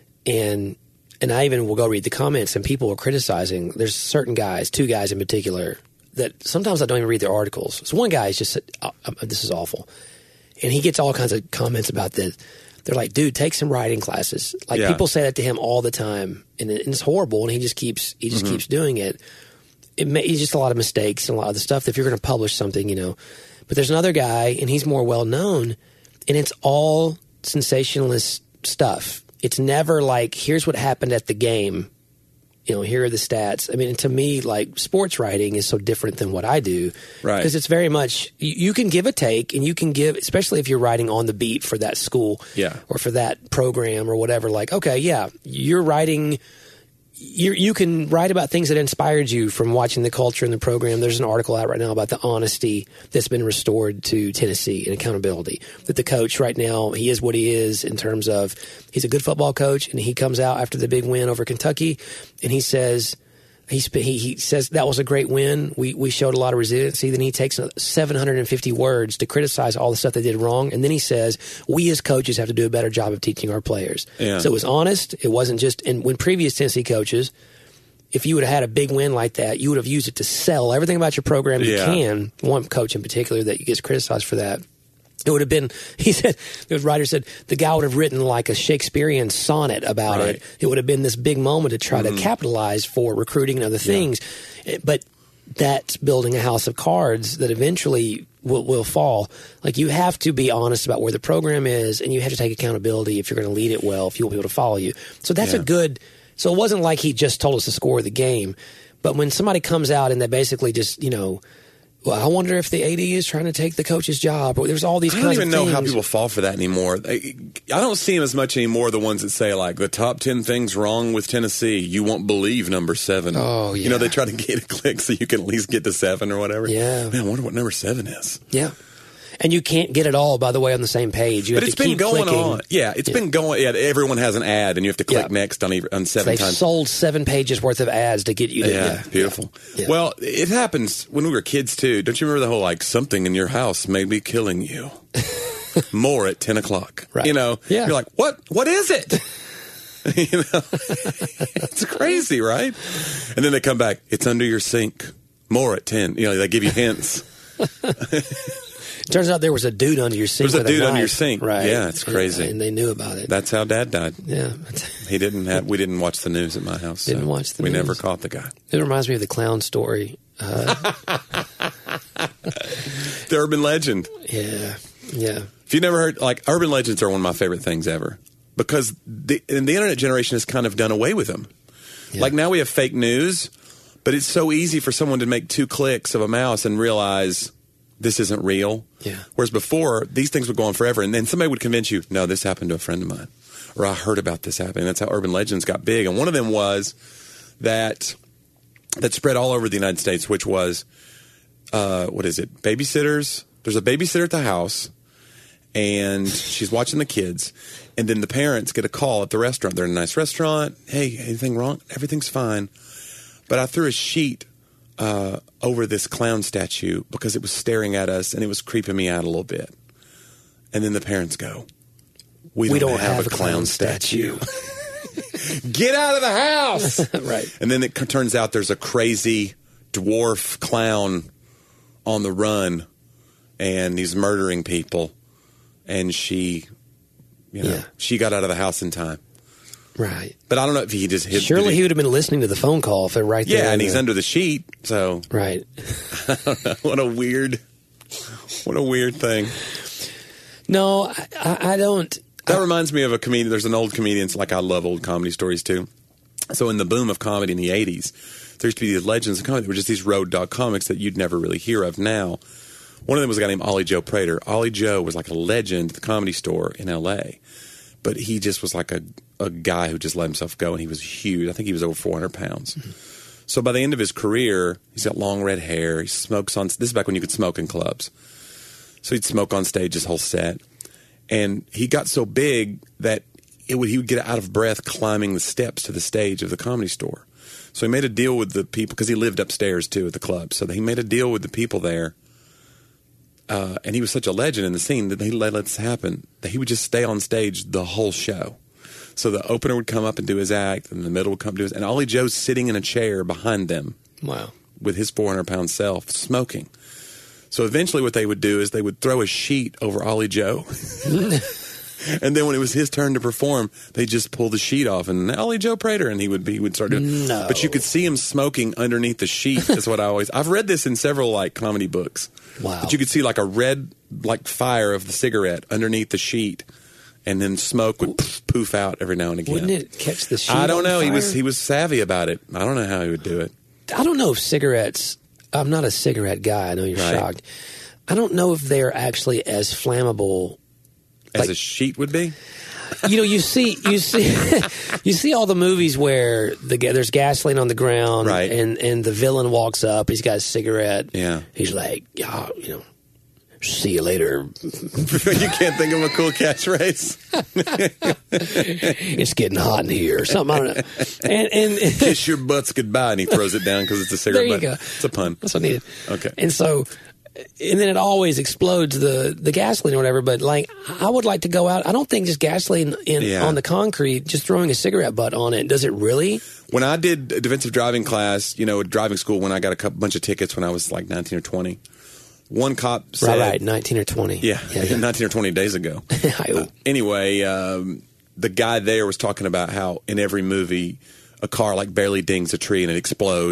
and and I even will go read the comments, and people are criticizing. There's certain guys, two guys in particular, that sometimes I don't even read their articles. So one guy is just, oh, this is awful, and he gets all kinds of comments about this. They're like, dude, take some writing classes. Like, yeah. people say that to him all the time, and, it, and it's horrible. And he just keeps he just mm-hmm. keeps doing it. It may, it's just a lot of mistakes and a lot of the stuff. If you're going to publish something, you know, but there's another guy, and he's more well known, and it's all sensationalist stuff. It's never like, here's what happened at the game. You know, here are the stats. I mean, to me, like, sports writing is so different than what I do. Right. Because it's very much, you, you can give a take, and you can give, especially if you're writing on the beat for that school yeah. or for that program or whatever. Like, okay, yeah, you're writing, you you can write about things that inspired you from watching the culture in the program. There's an article out right now about the honesty that's been restored to Tennessee and accountability. That the coach right now, he is what he is in terms of, he's a good football coach, and he comes out after the big win over Kentucky, and he says, he he, he says that was a great win. We we showed a lot of resiliency. Then he takes seven hundred fifty words to criticize all the stuff they did wrong, and then he says, we as coaches have to do a better job of teaching our players. Yeah. So it was honest. It wasn't just, and when previous Tennessee coaches, if you would have had a big win like that, you would have used it to sell everything about your program you yeah. can. One coach in particular that gets criticized for that. It would have been, he said, the writer said, the guy would have written like a Shakespearean sonnet about right. it. It would have been this big moment to try mm-hmm. to capitalize for recruiting and other things. Yeah. But that's building a house of cards that eventually will, will fall. Like, you have to be honest about where the program is, and you have to take accountability if you're going to lead it well, if you want people to follow you. So that's yeah. a good – so it wasn't like he just told us the score of the game. But when somebody comes out and they basically just, you know – well, I wonder if the A D is trying to take the coach's job. Or there's all these kinds of things. I don't even know how people fall for that anymore. I, I don't see them as much anymore, the ones that say, like, the top ten things wrong with Tennessee. You won't believe number seven. Oh, yeah. You know, they try to get a click so you can at least get to seven or whatever. Yeah. Man, I wonder what number seven is. Yeah. And you can't get it all, by the way, on the same page. You but have it's to been keep going clicking. on. Yeah, it's yeah. been going. Yeah, everyone has an ad, and you have to click yeah. next on, on seven so they've times. sold seven pages worth of ads to get you to Yeah, yeah. beautiful. Yeah. Well, it happens when we were kids, too. Don't you remember the whole, like, something in your house may be killing you? More at ten o'clock. Right. You know? Yeah. You're like, what? What is it? You know? It's crazy, right? And then they come back, it's under your sink. More at ten. You know, they give you hints. Turns out there was a dude under your sink. There's a dude a under knife. your sink. Right. Yeah, it's crazy. And, and they knew about it. That's how Dad died. Yeah. He didn't have. We didn't watch the news at my house. Didn't so watch the we news. We never caught the guy. It reminds me of the clown story. Uh, the urban legend. Yeah. Yeah. If you never heard, like, urban legends are one of my favorite things ever because the and the internet generation has kind of done away with them. Yeah. Like, now we have fake news, but it's so easy for someone to make two clicks of a mouse and realize this isn't real. Yeah. Whereas before, these things would go on forever, and then somebody would convince you, no, this happened to a friend of mine, or I heard about this happening. That's how urban legends got big. And one of them was that that spread all over the United States, which was, uh, what is it, babysitters? There's a babysitter at the house, and she's watching the kids, and then the parents get a call at the restaurant. They're in a nice restaurant. Hey, anything wrong? Everything's fine. But I threw a sheet Uh, over this clown statue because it was staring at us and it was creeping me out a little bit. And then the parents go, we don't, we don't have, have a clown, clown statue. statue. Get out of the house. Right. And then it turns out there's a crazy dwarf clown on the run and he's murdering people. And she, you know, yeah. she got out of the house in time. Right. But I don't know if he just hit. Surely he, he would have been listening to the phone call if they're right there. Yeah, and the, he's under the sheet, so. Right. I don't know. What a weird, what a weird thing. No, I, I, I don't. That I, reminds me of a comedian. There's an old comedian. It's like, I love old comedy stories too. So in the boom of comedy in the eighties, there used to be these legends of comedy. They were just these road dog comics that you'd never really hear of now. One of them was a guy named Ollie Joe Prater. Ollie Joe was like a legend at the Comedy Store in L A, but he just was like a, a guy who just let himself go, and he was huge. I think he was over four hundred pounds. Mm-hmm. So by the end of his career, he's got long red hair. He smokes on – this is back when you could smoke in clubs. So he'd smoke on stage his whole set. And he got so big that it would he would get out of breath climbing the steps to the stage of the Comedy Store. So he made a deal with the people – because he lived upstairs too at the club. So he made a deal with the people there. Uh, and he was such a legend in the scene that he let this happen, that he would just stay on stage the whole show. So the opener would come up and do his act, and the middle would come do his, and Ollie Joe's sitting in a chair behind them. Wow. With his four hundred pound self, smoking. So eventually what they would do is they would throw a sheet over Ollie Joe. And then when it was his turn to perform, they just pull the sheet off, and Ollie Joe Prater, and he would be, he would start doing. No. But you could see him smoking underneath the sheet. Is what I always. I've read this in several like comedy books. Wow. But you could see like a red like fire of the cigarette underneath the sheet, and then smoke would poof, poof out every now and again. Wouldn't it catch the sheet? I don't on know. fire? He was he was savvy about it. I don't know how he would do it. I don't know if cigarettes. I'm not a cigarette guy. I know you're right. shocked. I don't know if they're actually as flammable as like, a sheet would be. You know, you see, you see, you see all the movies where the there's gasoline on the ground, right. and and the villain walks up. He's got a cigarette. Yeah, he's like, yeah, you know, see you later. You can't think of a cool catchphrase. It's getting hot in here, or something. I don't know. And and kiss your butts goodbye, and he throws it down because it's a cigarette. There you butt. go. It's a pun. That's what I needed. Okay, and so. And then it always explodes the, the gasoline or whatever. But like, I would like to go out. I don't think just gasoline in yeah. on the concrete, just throwing a cigarette butt on it. Does it really? When I did defensive driving class, you know, driving school, when I got a couple, bunch of tickets when I was like nineteen or twenty, one cop said, right, right, nineteen or twenty, yeah, yeah, yeah. nineteen or twenty days ago. uh, anyway, um, the guy there was talking about how in every movie, a car like barely dings a tree and it explodes.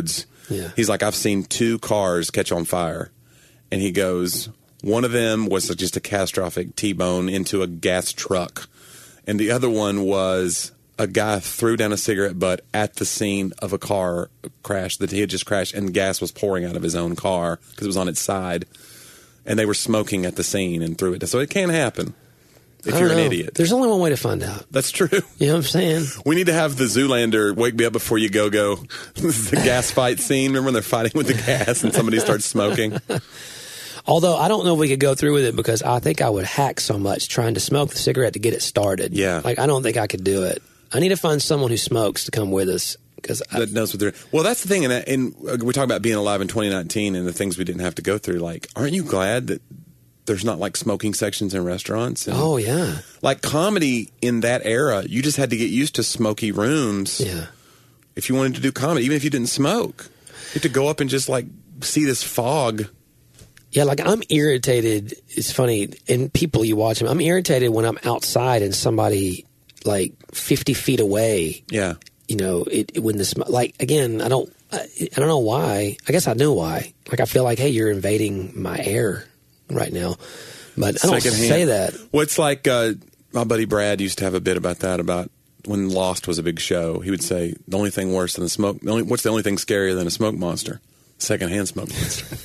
Yeah. He's like, I've seen two cars catch on fire. And he goes, one of them was just a catastrophic T-bone into a gas truck. And the other one was a guy threw down a cigarette butt at the scene of a car crash that he had just crashed, and gas was pouring out of his own car because it was on its side. And they were smoking at the scene and threw it. So it can happen if you're an know. idiot. There's only one way to find out. That's true. You know what I'm saying? We need to have the Zoolander Wake Me Up Before You Go Go. This is the gas fight scene. Remember when they're fighting with the gas and somebody starts smoking? Although I don't know if we could go through with it because I think I would hack so much trying to smoke the cigarette to get it started. Yeah. Like, I don't think I could do it. I need to find someone who smokes to come with us. Cause I, that knows what they're. Well, that's the thing. And, and we talk about being alive in twenty nineteen and the things we didn't have to go through. Like, aren't you glad that there's not like smoking sections in restaurants? And, oh, yeah. Like comedy in that era, you just had to get used to smoky rooms. Yeah. If you wanted to do comedy, even if you didn't smoke, you had to go up and just like see this fog. Yeah, like I'm irritated. It's funny, and people you watch them, I'm irritated when I'm outside and somebody like fifty feet away. Yeah. You know, it, it when this like again, I don't, I, I don't know why. I guess I know why. Like I feel like, hey, you're invading my air right now, but I don't Secondhand. say that. Well, it's like uh, my buddy Brad used to have a bit about that. About when Lost was a big show, he would say the only thing worse than a smoke. The only, what's the only thing scarier than a smoke monster? Secondhand smoke monster.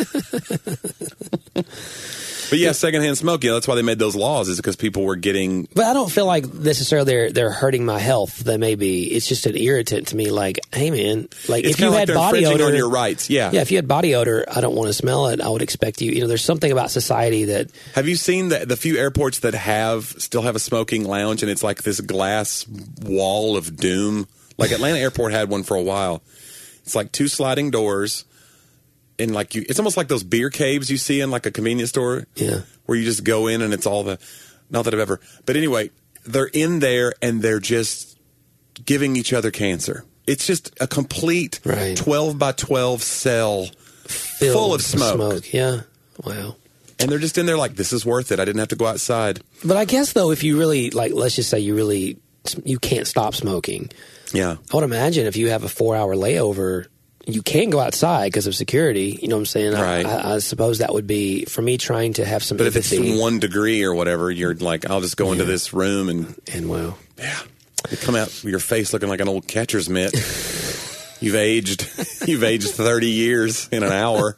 But yeah, secondhand smoke. Yeah, that's why they made those laws. Is because people were getting. But I don't feel like necessarily they're they're hurting my health. They may be. It's just an irritant to me. Like, hey man, like It's if you kinda like had they're body infringing odor, on your rights. Yeah, yeah. If you had body odor, I don't want to smell it. I would expect you. You know, there's something about society that. Have you seen the the few airports that have still have a smoking lounge, and it's like this glass wall of doom? Like Atlanta Airport had one for a while. It's like two sliding doors. And like you, it's almost like those beer caves you see in like a convenience store, yeah, where you just go in and it's all the. Not that I've ever, but anyway, they're in there and they're just giving each other cancer. It's just a complete right. twelve by twelve cell Filled full of smoke. smoke. Yeah, wow. And they're just in there like, this is worth it. I didn't have to go outside. But I guess though, if you really like, let's just say you really you can't stop smoking. Yeah, I would imagine if you have a four-hour layover. You can go outside because of security. You know what I'm saying? Right. I, I, I suppose that would be, for me, trying to have some but empathy. if it's one degree or whatever, you're like, I'll just go yeah. into this room and... And wow. Yeah. You come out with your face looking like an old catcher's mitt. You've aged. You've aged thirty years in an hour.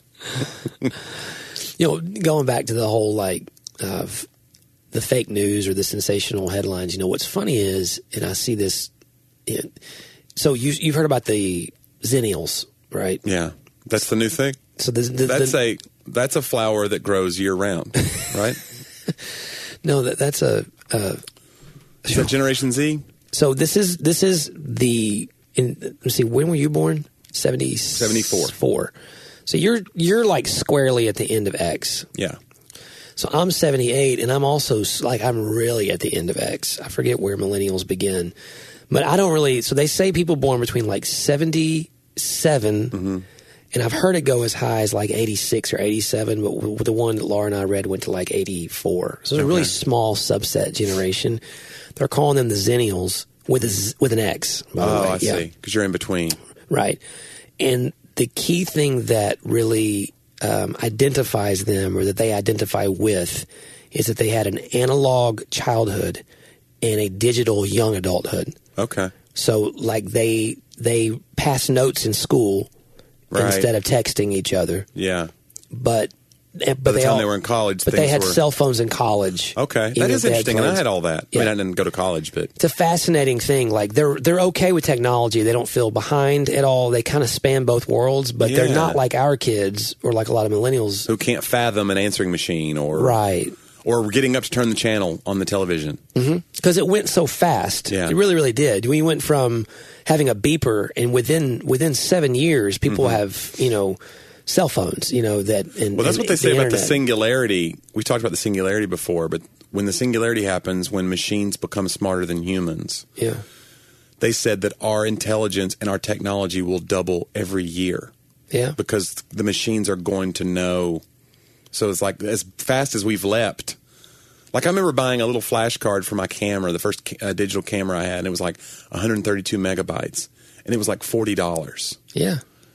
You know, going back to the whole, like, uh, the fake news or the sensational headlines, you know, what's funny is, and I see this... In, so you, you've heard about the... Zennials, right? Yeah, that's the new thing. So the, the, that's the, a that's a flower that grows year round, right? No, that that's a. a is that Generation Z? So this is this is the. In, let's see, when were you born? Seventy seventy-four. Four. So you're you're like squarely at the end of X. Yeah. So I'm seventy-eight, and I'm also like I'm really at the end of X. I forget where millennials begin. But I don't really, so they say people born between like seventy-seven, mm-hmm. and I've heard it go as high as like eighty-six or eighty-seven, but the one that Laura and I read went to like eighty-four. So it's okay. A really small subset generation. They're calling them the Zennials with a, with an X, by oh, the way. I yeah. see, because you're in between. Right. And the key thing that really um, identifies them or that they identify with is that they had an analog childhood and a digital young adulthood. Okay. So, like, they they pass notes in school right. instead of texting each other. Yeah. But, but by the they time all, they were in college, but they had were... cell phones in college. Okay, that is interesting, and I had all that. Yeah. I mean, I didn't go to college, but it's a fascinating thing. Like, they're they're okay with technology. They don't feel behind at all. They kind of span both worlds, but yeah. they're not like our kids or like a lot of millennials who can't fathom an answering machine or right. Or getting up to turn the channel on the television. Because mm-hmm. it went so fast. Yeah. It really, really did. We went from having a beeper, and within within seven years, people mm-hmm. have, you know, cell phones, you know, that... And, well, that's and what they say the about internet. the singularity. We talked about the singularity before, but when the singularity happens, when machines become smarter than humans, yeah, they said that our intelligence and our technology will double every year. Yeah. Because the machines are going to know... So it's like as fast as we've leapt. Like I remember buying a little flash card for my camera, the first uh, digital camera I had, and it was like one hundred thirty-two megabytes, and it was like forty dollars. Yeah.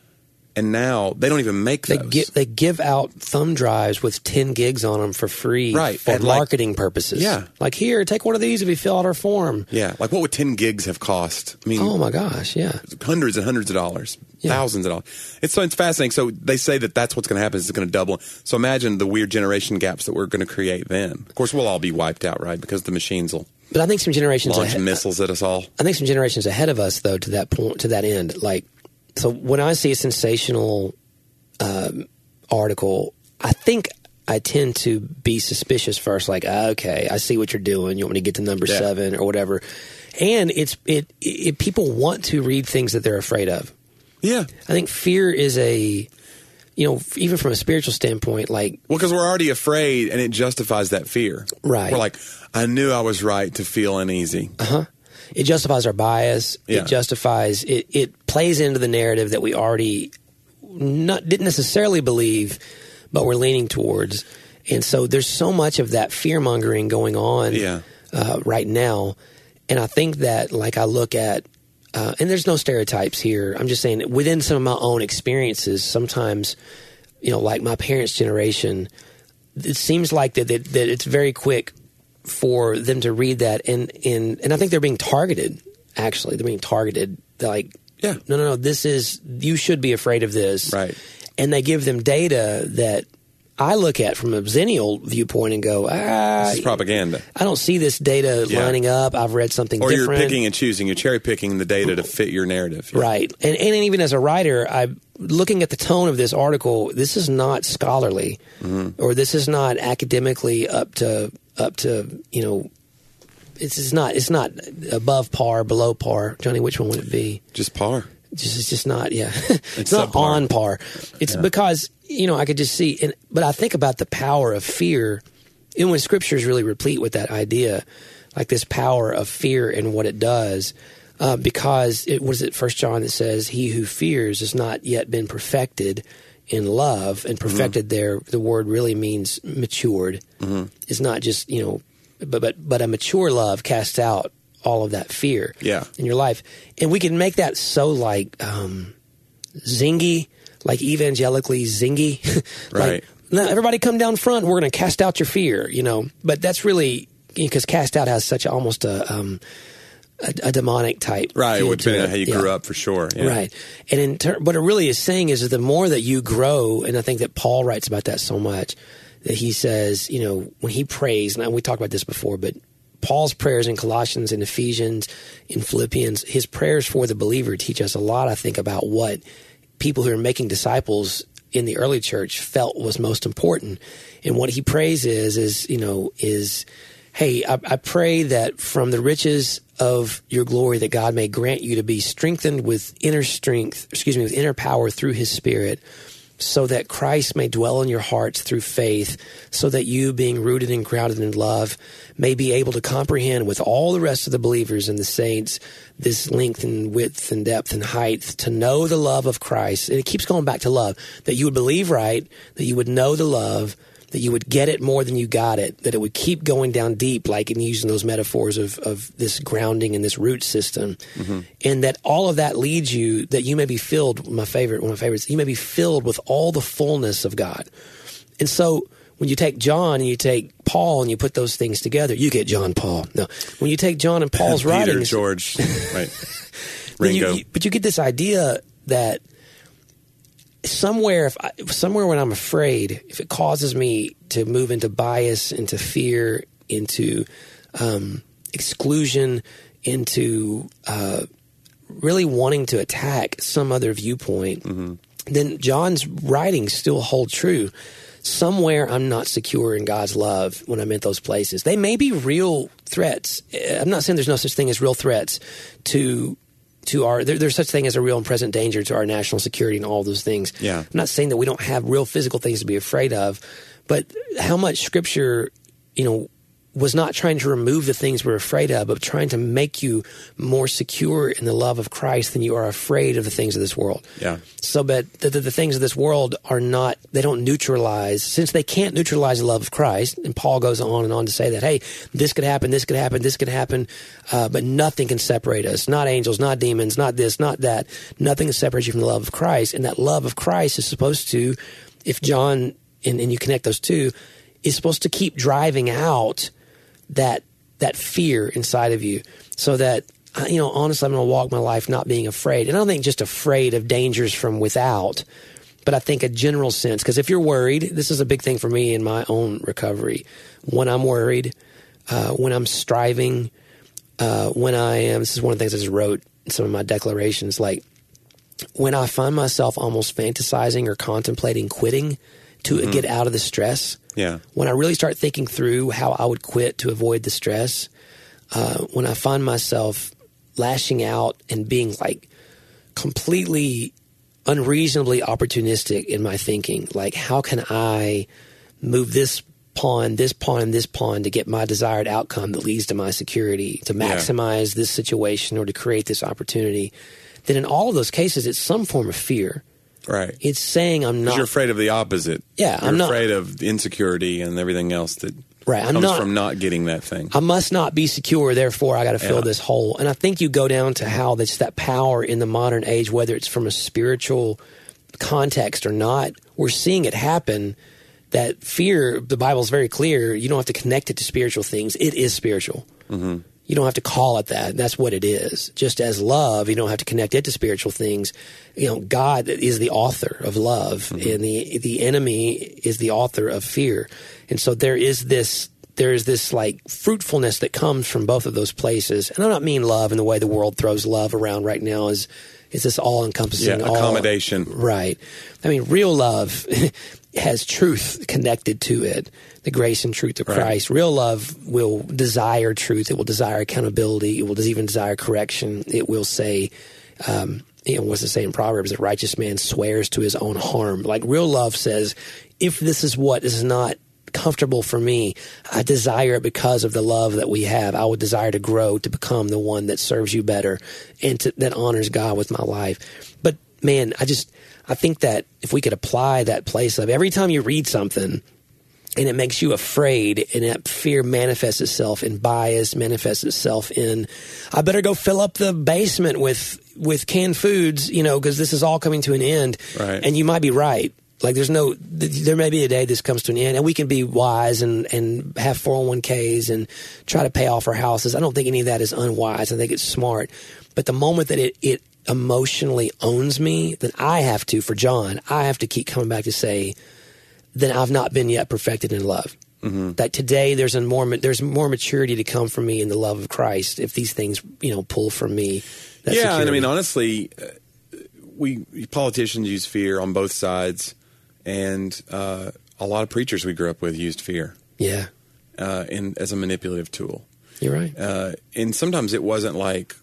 And now they don't even make They those. give, they give out thumb drives with ten gigs on them for free Right. for And like- marketing purposes. Yeah. Like, here, take one of these if you fill out our form. Yeah. Like, what would ten gigs have cost? I mean, Oh, my gosh, yeah. hundreds and hundreds of dollars, Yeah. thousands of dollars. It's so it's fascinating. So they say that that's what's going to happen. Is it's going to double. So imagine the weird generation gaps that we're going to create then. Of course, we'll all be wiped out, right? Because the machines will But I think some generations launch ahead, missiles at us all. I think some generations ahead of us, though, to that point, to that end. Like, so when I see a sensational um, article, I think I tend to be suspicious first. Like, okay, I see what you're doing. You want me to get to number Yeah. seven or whatever. And it's it, it. People want to read things that they're afraid of. Yeah. I think fear is a, you know, even from a spiritual standpoint, like, Well, because we're already afraid, and it justifies that fear. Right. We're like, I knew I was right to feel uneasy. uh-huh. It justifies our bias. Yeah. It justifies it. It plays into the narrative that we already not didn't necessarily believe, but we're leaning towards. And so there's so much of that fear mongering going on Yeah. uh, right now. And I think that, like, I look at, uh, and there's no stereotypes here. I'm just saying that within some of my own experiences, sometimes, you know, like my parents' generation, it seems like that that, that it's very quick for them to read that, and and and I think they're being targeted. Actually, they're being targeted. They're like, Yeah. no, no, no. This is, you should be afraid of this, Right. And they give them data that I look at from a Zennial viewpoint and go, ah, This is propaganda. I don't see this data Yeah. lining up. I've read something Or different. you're picking and choosing. You're cherry picking the data to fit your narrative. Yeah. Right. And, and even as a writer, I'm looking at the tone of this article. This is not scholarly, Mm-hmm. or this is not academically up to, up to, you know, it's, it's not, it's not above par, below par. Johnny, which one would it be? Just par. Just, it's just not, yeah. it's, It's not subpar. on par. It's Yeah. because, you know, I could just see, and, but I think about the power of fear, and when Scripture is really replete with that idea, like this power of fear and what it does, uh, because it was it First John that says, "He who fears has not yet been perfected in love," and perfected Mm-hmm. there, the word really means matured. Mm-hmm. It's not just, you know, but but but a mature love casts out all of that fear Yeah. in your life. And we can make that so like um, zingy, like evangelically zingy. like, Right. "No, everybody come down front. We're going to cast out your fear, you know. But that's really, because cast out has such almost a um, a, a demonic type. Right. feel Well, depending to on it. how you Yeah. grew up, for sure. Yeah. Right. And in ter- what it really is saying is that the more that you grow, and I think that Paul writes about that so much, that he says, you know, when he prays, and we talked about this before, but Paul's prayers in Colossians and Ephesians, in Philippians, his prayers for the believer teach us a lot, I think, about what people who are making disciples in the early church felt was most important. And what he prays is, is, you know, is, hey, I, I pray that from the riches of your glory that God may grant you to be strengthened with inner strength, excuse me, with inner power through his Spirit, so that Christ may dwell in your hearts through faith, so that you, being rooted and grounded in love, may be able to comprehend with all the rest of the believers and the saints this length and width and depth and height, to know the love of Christ. And it keeps going back to love, that you would believe right, that you would know the love, that you would get it more than you got it, that it would keep going down deep, like in using those metaphors of, of this grounding and this root system. Mm-hmm. And that all of that leads you, that you may be filled, my favorite, one of my favorites, you may be filled with all the fullness of God. And so when you take John and you take Paul and you put those things together, you get John Paul. No, when you take John and Paul's Peter, writings, George, right. then you- Ringo. you- but you get this idea that somewhere, if I, somewhere when I'm afraid, if it causes me to move into bias, into fear, into um, exclusion, into uh, really wanting to attack some other viewpoint, mm-hmm. then John's writings still hold true. Somewhere I'm not secure in God's love when I'm in those places. They may be real threats. I'm not saying there's no such thing as real threats to to our there, there's such thing as a real and present danger to our national security and all those things. Yeah. I'm not saying that we don't have real physical things to be afraid of, but how much Scripture, you know, was not trying to remove the things we're afraid of, but trying to make you more secure in the love of Christ than you are afraid of the things of this world. Yeah. So that the, the, the things of this world are not, they don't neutralize, since they can't neutralize the love of Christ, and Paul goes on and on to say that, hey, this could happen, this could happen, this could happen, uh, but nothing can separate us. Not angels, not demons, not this, not that. Nothing can separate you from the love of Christ. And that love of Christ is supposed to, if John, and, and you connect those two, is supposed to keep driving out that that fear inside of you, so that, you know, honestly, I'm going to walk my life not being afraid. And I don't think just afraid of dangers from without, but I think a general sense. Because if you're worried, this is a big thing for me in my own recovery. When I'm worried, uh, when I'm striving, uh, when I am, this is one of the things I just wrote in some of my declarations, like when I find myself almost fantasizing or contemplating quitting to mm-hmm. get out of the stress. Yeah. When I really start thinking through how I would quit to avoid the stress, uh, when I find myself lashing out and being like completely unreasonably opportunistic in my thinking, like how can I move this pawn, this pawn, and this pawn to get my desired outcome that leads to my security, to maximize yeah. this situation or to create this opportunity, then in all of those cases, it's some form of fear. Right. It's saying I'm not. You're afraid of the opposite. Yeah, You're I'm not afraid of insecurity and everything else that right, I'm comes not, from not getting that thing. I must not be secure, therefore I got to fill yeah. this hole. And I think you go down to how that's that power in the modern age, whether it's from a spiritual context or not, we're seeing it happen. That fear, the Bible's very clear, you don't have to connect it to spiritual things. It is spiritual. Mm-hmm. You don't have to call it that. That's what it is. Just as love, you don't have to connect it to spiritual things. You know, God is the author of love, mm-hmm. and the the enemy is the author of fear. And so there is this there is this like fruitfulness that comes from both of those places. And I don't mean love in the way the world throws love around right now is is this all encompassing yeah, accommodation. All, right. I mean, real love has truth connected to it, the grace and truth of right. Christ. Real love will desire truth. It will desire accountability. It will even desire correction. It will say, um, you know, what's it say in Proverbs? A righteous man swears to his own harm. Like real love says, if this is what is not comfortable for me, I desire it because of the love that we have. I would desire to grow to become the one that serves you better and to, that honors God with my life. But man, I just, I think that if we could apply that place of every time you read something and it makes you afraid and that fear manifests itself in bias, manifests itself in, I better go fill up the basement with, with canned foods, you know, because this is all coming to an end. Right. And you might be right. Like there's no, there may be a day this comes to an end and we can be wise and, and have four oh one k's and try to pay off our houses. I don't think any of that is unwise. I think it's smart. But the moment that it, it emotionally owns me, then I have to, for John, I have to keep coming back to say, then I've not been yet perfected in love. Mm-hmm. That today there's a more, there's more maturity to come from me in the love of Christ if these things, you know, pull from me. That yeah, security. And I mean, honestly, uh, we politicians use fear on both sides. And uh, a lot of preachers we grew up with used fear, yeah, uh, in as a manipulative tool. You're right. Uh, and sometimes it wasn't like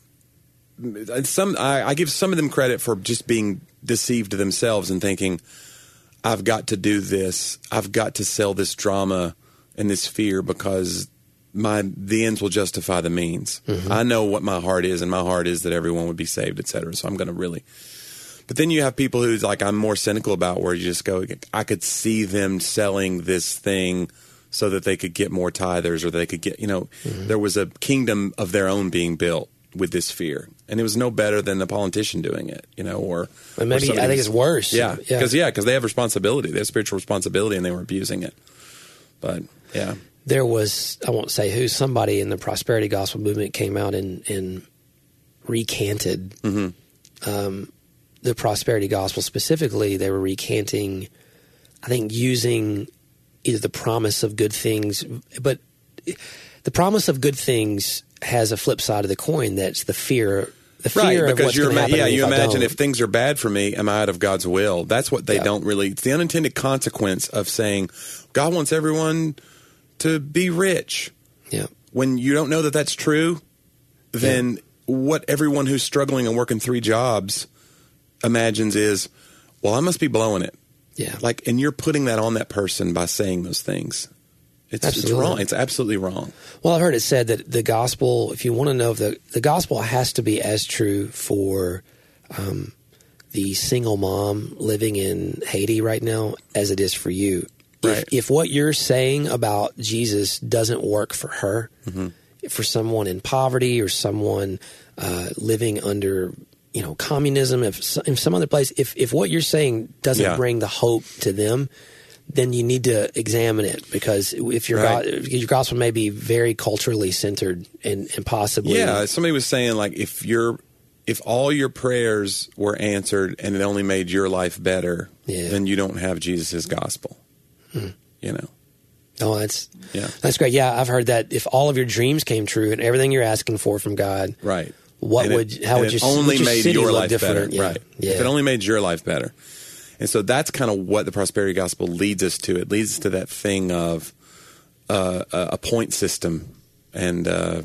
some. I, I give some of them credit for just being deceived to themselves and thinking, "I've got to do this. I've got to sell this drama and this fear because my the ends will justify the means. Mm-hmm. I know what my heart is, and my heart is that everyone would be saved, et cetera. So I'm going to really." But then you have people who's like, I'm more cynical about, where you just go, I could see them selling this thing so that they could get more tithers or they could get, you know, mm-hmm. there was a kingdom of their own being built with this fear. And it was no better than the politician doing it, you know, or. Or maybe, or I think it's worse. Yeah. Because, yeah, because yeah, they have responsibility. They have spiritual responsibility and they were abusing it. But, yeah. There was, I won't say who, somebody in the prosperity gospel movement came out and, and recanted. Mm-hmm. Um, the prosperity gospel specifically. They were recanting, I think, using either the promise of good things, but the promise of good things has a flip side of the coin. That's the fear, the fear right, of what's going to happen. Yeah, you if imagine if things are bad for me, am I out of God's will? That's what they yeah. don't really. It's the unintended consequence of saying God wants everyone to be rich. Yeah. When you don't know that that's true, then yeah. what everyone who's struggling and working three jobs imagines is, well, I must be blowing it. Yeah. Like, and you're putting that on that person by saying those things. It's, it's Absolutely. wrong. It's absolutely wrong. Well, I've heard it said that the gospel, if you want to know, the, the gospel has to be as true for um, the single mom living in Haiti right now as it is for you. Right. If, if what you're saying about Jesus doesn't work for her, mm-hmm. for someone in poverty or someone uh, living under, you know, communism, if in some other place, if, if what you're saying doesn't Yeah. bring the hope to them, then you need to examine it, because if your Right. go- your gospel may be very culturally centered and, and possibly Yeah, somebody was saying, like, if you're if all your prayers were answered and it only made your life better, Yeah. then you don't have Jesus' gospel. Hmm. You know. Oh, that's Yeah. that's great. Yeah, I've heard that if all of your dreams came true and everything you're asking for from God, Right. what And would it, how and would it your, only would your made city your look life different? better? Yeah. Right. Yeah. If it only made your life better. And so that's kind of what the prosperity gospel leads us to. It leads to that thing of uh, a point system. And uh,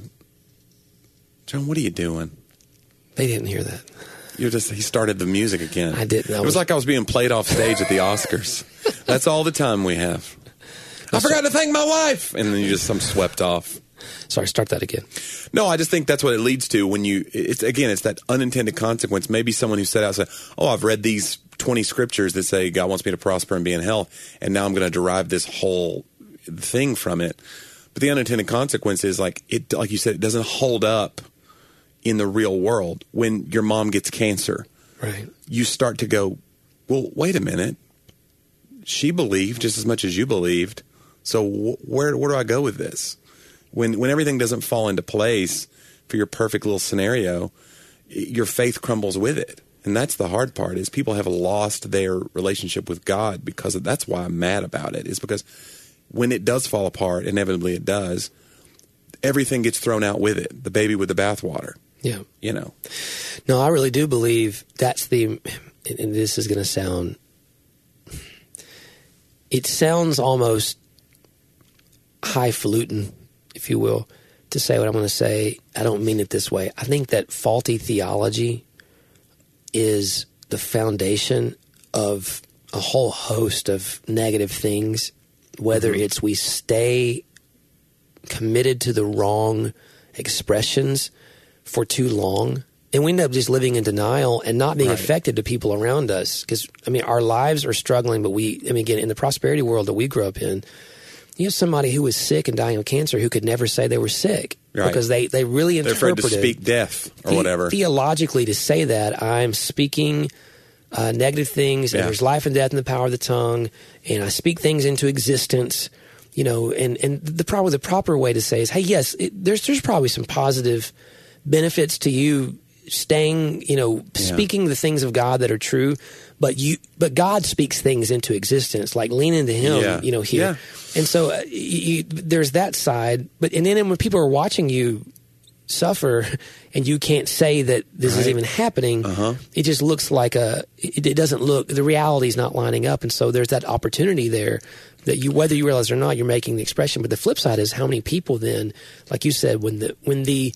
John, what are you doing? They didn't hear that. You just he started the music again. I didn't. I it was, was- like I was being played off stage at the Oscars. That's all the time we have. I forgot to thank my wife, and then you just I'm swept off. Sorry, start that again. No, I just think that's what it leads to when you. It's again, it's that unintended consequence. Maybe someone who set out and said, "Oh, I've read these twenty scriptures that say God wants me to prosper and be in health, and now I'm going to derive this whole thing from it." But the unintended consequence is like it, like you said, it doesn't hold up in the real world. When your mom gets cancer, Right. you start to go, well, wait a minute. She believed just as much as you believed. So wh- where where do I go with this? When when everything doesn't fall into place for your perfect little scenario, your faith crumbles with it. And that's the hard part, is people have lost their relationship with God because of, that's why I'm mad about it, is because when it does fall apart, inevitably it does, everything gets thrown out with it, the baby with the bathwater. Yeah. You know. No, I really do believe that's the, and this is going to sound, it sounds almost highfalutin, if you will, to say what I'm going to say. I don't mean it this way. I think that faulty theology is the foundation of a whole host of negative things, whether mm-hmm. it's we stay committed to the wrong expressions for too long, and we end up just living in denial and not being right. effective to people around us. Because, I mean, our lives are struggling, but we, I mean, again, in the prosperity world that we grew up in, you have somebody who was sick and dying of cancer who could never say they were sick right. because they, they really They're afraid interpreted. to speak death or the, whatever. Theologically, to say that, I'm speaking uh, negative things, and yeah. there's life and death in the power of the tongue, and I speak things into existence. You know, and, and the probably the proper way to say is, hey, yes, it, there's there's probably some positive benefits to you staying, you know, yeah. speaking the things of God that are true, but you, but God speaks things into existence, like lean into Him, yeah. you know, here. Yeah. And so uh, you, there's that side, but and then when people are watching you suffer and you can't say that this right. is even happening, uh-huh. it just looks like a, it, it doesn't look, the reality is not lining up. And so there's that opportunity there that you, whether you realize it or not, you're making the expression. But the flip side is how many people then, like you said, when the, when the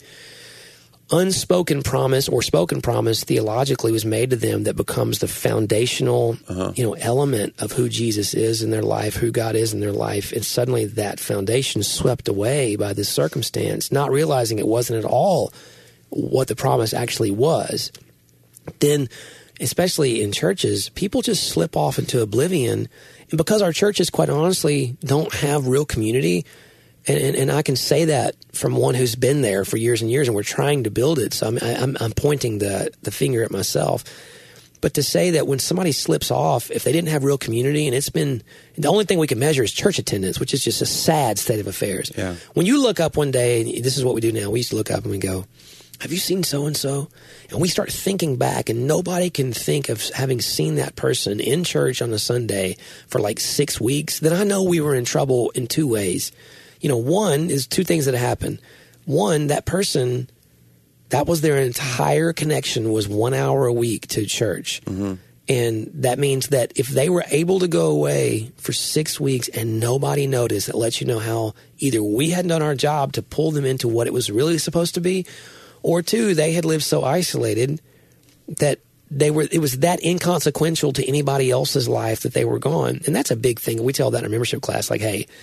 unspoken promise or spoken promise theologically was made to them that becomes the foundational, uh-huh. you know, element of who Jesus is in their life, who God is in their life, and suddenly that foundation is swept away by this circumstance, not realizing it wasn't at all what the promise actually was, then especially in churches, people just slip off into oblivion. And because our churches, quite honestly, don't have real community, and, and, and I can say that from one who's been there for years and years, and we're trying to build it, so I'm, I'm, I'm pointing the, the finger at myself. But to say that when somebody slips off, if they didn't have real community, and it's been, the only thing we can measure is church attendance, which is just a sad state of affairs. Yeah. When you look up one day, and this is what we do now, we used to look up and we go, have you seen so-and-so? And we start thinking back, and nobody can think of having seen that person in church on a Sunday for like six weeks, then I know we were in trouble in two ways. You know, one is two things that happen. One, that person, that was their entire connection, was one hour a week to church. Mm-hmm. And that means that if they were able to go away for six weeks and nobody noticed, it lets you know how either we hadn't done our job to pull them into what it was really supposed to be, or two, they had lived so isolated that they were, it was that inconsequential to anybody else's life that they were gone. And that's a big thing. We tell that in our membership class, like, hey,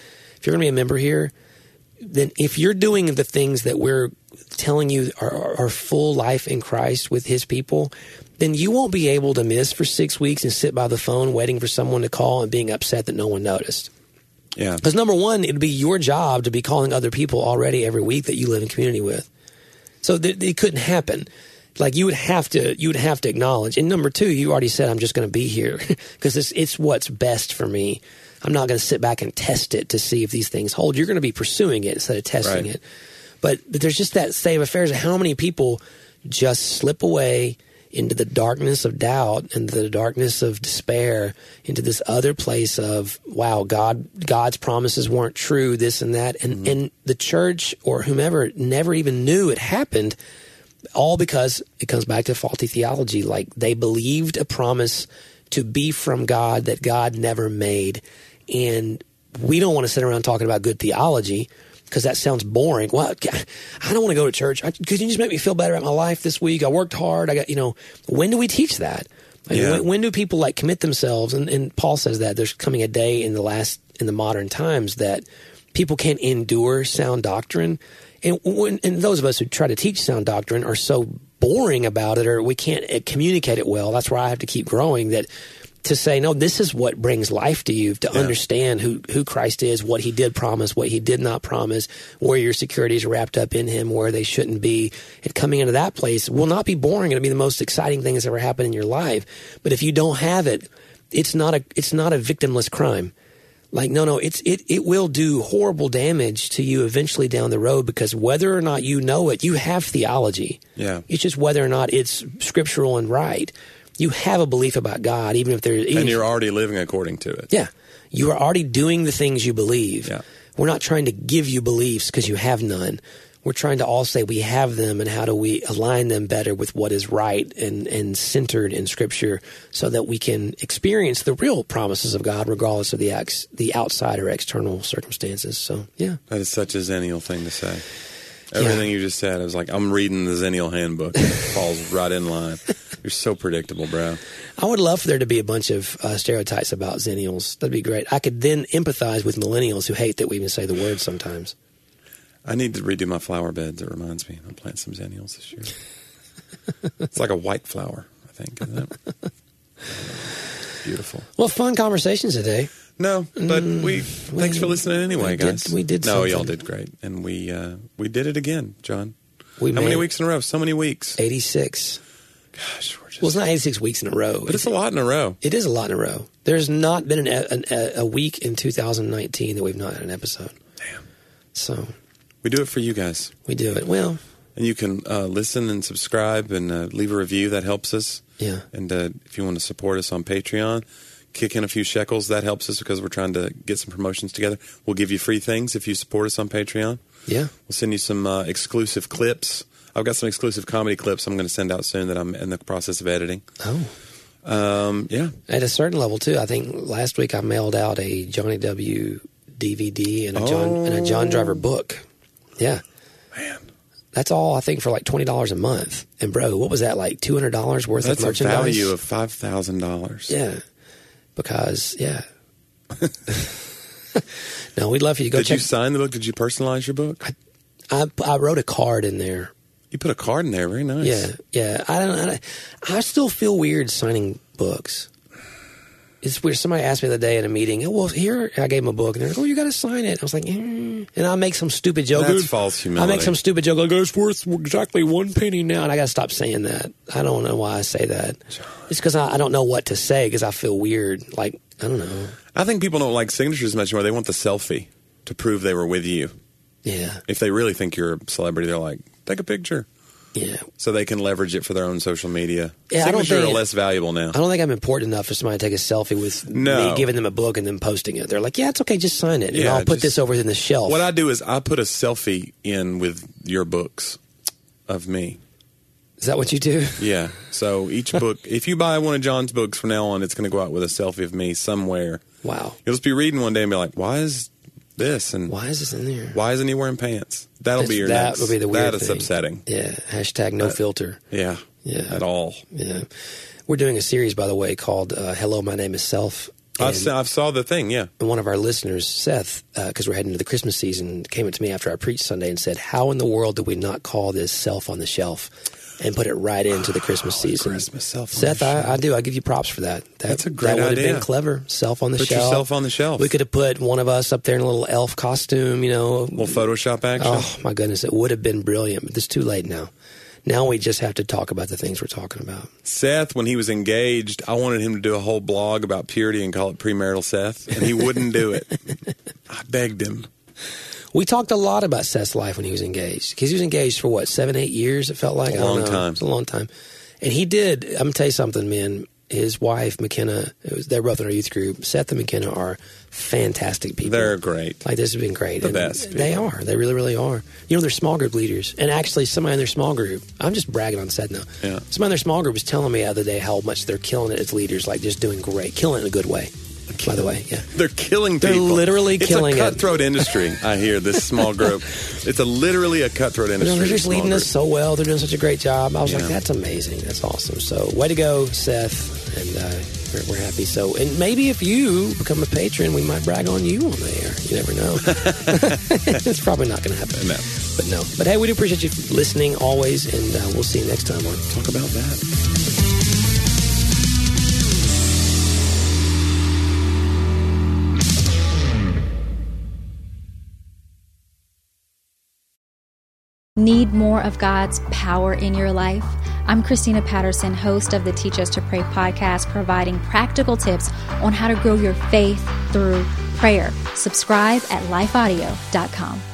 if you're going to be a member here, then if you're doing the things that we're telling you are, are full life in Christ with his people, then you won't be able to miss for six weeks and sit by the phone waiting for someone to call and being upset that no one noticed. Yeah. Because number one, it'd be your job to be calling other people already every week that you live in community with. So th- it couldn't happen. Like you would have to, you would have to acknowledge. And number two, you already said, I'm just going to be here because it's, it's what's best for me. I'm not going to sit back and test it to see if these things hold. You're going to be pursuing it instead of testing right. it. But, but there's just that state of affairs of how many people just slip away into the darkness of doubt and the darkness of despair, into this other place of, wow, God, God's promises weren't true, this and that. And, mm-hmm. and the church or whomever never even knew it happened, all because it comes back to faulty theology. Like they believed a promise to be from God that God never made. And we don't want to sit around talking about good theology because that sounds boring. Well, I don't want to go to church. I, could you just make me feel better about my life this week? I worked hard. I got, you know, when do we teach that? Like, yeah. when, when do people like commit themselves? And, and Paul says that there's coming a day in the last, in the modern times that people can't endure sound doctrine. And, when, and those of us who try to teach sound doctrine are so boring about it, or we can't uh, communicate it well. That's where I have to keep growing, that to say, no, this is what brings life to you, to yeah. understand who, who Christ is, what he did promise, what he did not promise, where your securities are wrapped up in him, where they shouldn't be. And coming into that place will not be boring. It'll be the most exciting thing that's ever happened in your life. But if you don't have it, it's not a, it's not a victimless crime. Like, no, no, it's, it, it will do horrible damage to you eventually down the road, because whether or not you know it, you have theology. Yeah. It's just whether or not it's scriptural and right. You have a belief about God, even if there is. And you're already living according to it. Yeah. You are already doing the things you believe. Yeah. We're not trying to give you beliefs because you have none. We're trying to all say we have them, and how do we align them better with what is right and, and centered in Scripture, so that we can experience the real promises of God regardless of the ex, the outside or external circumstances. So, yeah. That is such a Xennial thing to say. Everything yeah. you just said, I was like, I'm reading the Xennial handbook. It falls right in line. You're so predictable, bro. I would love for there to be a bunch of uh, stereotypes about Xennials. That'd be great. I could then empathize with millennials who hate that we even say the word sometimes. I need to redo my flower beds. It reminds me. I'll plant some Xennials this year. It's like a white flower, I think, isn't it? Beautiful. Well, fun conversations today. No, but we. Thanks we, for listening anyway, we guys. Did, we did. No, something. y'all did great, and we uh, we did it again, John. We How many weeks in a row? So many weeks. eighty-six. Gosh, we're just. Well, it's not eighty-six weeks in a row, but it's a lot in a row. It is a lot in a row. There's not been an, an, a week in two thousand nineteen that we've not had an episode. Damn. So we do it for you guys. We do it well. And you can uh, listen and subscribe and uh, leave a review. That helps us. Yeah. And uh, if you want to support us on Patreon, kick in a few shekels. That helps us because we're trying to get some promotions together. We'll give you free things if you support us on Patreon. Yeah. We'll send you some uh, exclusive clips. I've got some exclusive comedy clips I'm going to send out soon that I'm in the process of editing. Oh. Um, yeah. At a certain level, too. I think last week I mailed out a Johnny W. D V D and a John oh. and a John Driver book. Yeah. Man. That's all, I think, for like twenty dollars a month. And, bro, what was that, like two hundred dollars worth That's of merchandise? That's a value of five thousand dollars. Yeah. Because, yeah. No, we'd love for you to go Did check. you sign the book? Did you personalize your book? I, I, I wrote a card in there. You put a card in there. Very nice. Yeah, yeah. I don't. I, I still feel weird signing books. It's weird. Somebody asked me the other day in a meeting, oh, well, here, I gave them a book, and they're like, oh, you got to sign it. I was like, mm. And I make some stupid joke. That's false humility. I make some stupid joke, like, oh, it's worth exactly one penny now, and I got to stop saying that. I don't know why I say that. It's because I, I don't know what to say, because I feel weird. Like, I don't know. I think people don't like signatures much more. They want the selfie to prove they were with you. Yeah. If they really think you're a celebrity, they're like, take a picture. Yeah. So they can leverage it for their own social media. Yeah, Signatures I don't think, are less valuable now. I don't think I'm important enough for somebody to take a selfie with no. me giving them a book and then posting it. They're like, yeah, it's okay, just sign it. And yeah, I'll put just, this over in the shelf. What I do is I put a selfie in with your books of me. Is that what you do? Yeah. So each book, if you buy one of John's books from now on, it's going to go out with a selfie of me somewhere. Wow. You'll just be reading one day and be like, why is this? And why is this in there? Why isn't he wearing pants? That'll That's, be your that next. Will be the weird That is thing. upsetting. Yeah. Hashtag no uh, filter. Yeah. Yeah. At all. Yeah. We're doing a series, by the way, called uh, Hello, My Name is Self. I saw, I saw the thing, yeah. And one of our listeners, Seth, because uh, we're heading into the Christmas season, came up to me after I preached Sunday and said, how in the world do we not call this Self on the Shelf and put it right into the Christmas oh, season? Christmas Self on Seth, the Shelf. I, I do. I give you props for that. that That's a great That would idea. have been clever. Self on the put Shelf. Put yourself on the shelf. We could have put one of us up there in a little elf costume, you know. A little Photoshop action. Oh, my goodness. It would have been brilliant, but it's too late now. Now we just have to talk about the things we're talking about. Seth, when he was engaged, I wanted him to do a whole blog about purity and call it Premarital Seth, and he wouldn't do it. I begged him. We talked a lot about Seth's life when he was engaged, because he was engaged for, what, seven, eight years, it felt like? A long time. It's a long time. And he did, I'm going to tell you something, man. His wife, McKenna, it was, they're both in our youth group. Seth and McKenna are fantastic people. They're great. Like, this has been great. The and best people. They are. They really, really are. You know, they're small group leaders. And actually, somebody in their small group, I'm just bragging on Seth now. Yeah. Somebody in their small group was telling me the other day how much they're killing it as leaders, like just doing great. Killing it in a good way, by the way. Yeah. They're killing people. They're literally it's killing it. It's a cutthroat industry, I hear, this small group. It's a literally a cutthroat industry. You know, they're just leading group. us so well. They're doing such a great job. I was Yeah. like, that's amazing. That's awesome. So, way to go, Seth. And uh, we're, we're happy. So, and maybe if you become a patron, we might brag on you on the air. You never know. It's probably not going to happen. No. But no. But hey, we do appreciate you listening always, and uh, we'll see you next time on Talk about that. Need more of God's power in your life? I'm Christina Patterson, host of the Teach Us to Pray podcast, providing practical tips on how to grow your faith through prayer. Subscribe at life audio dot com.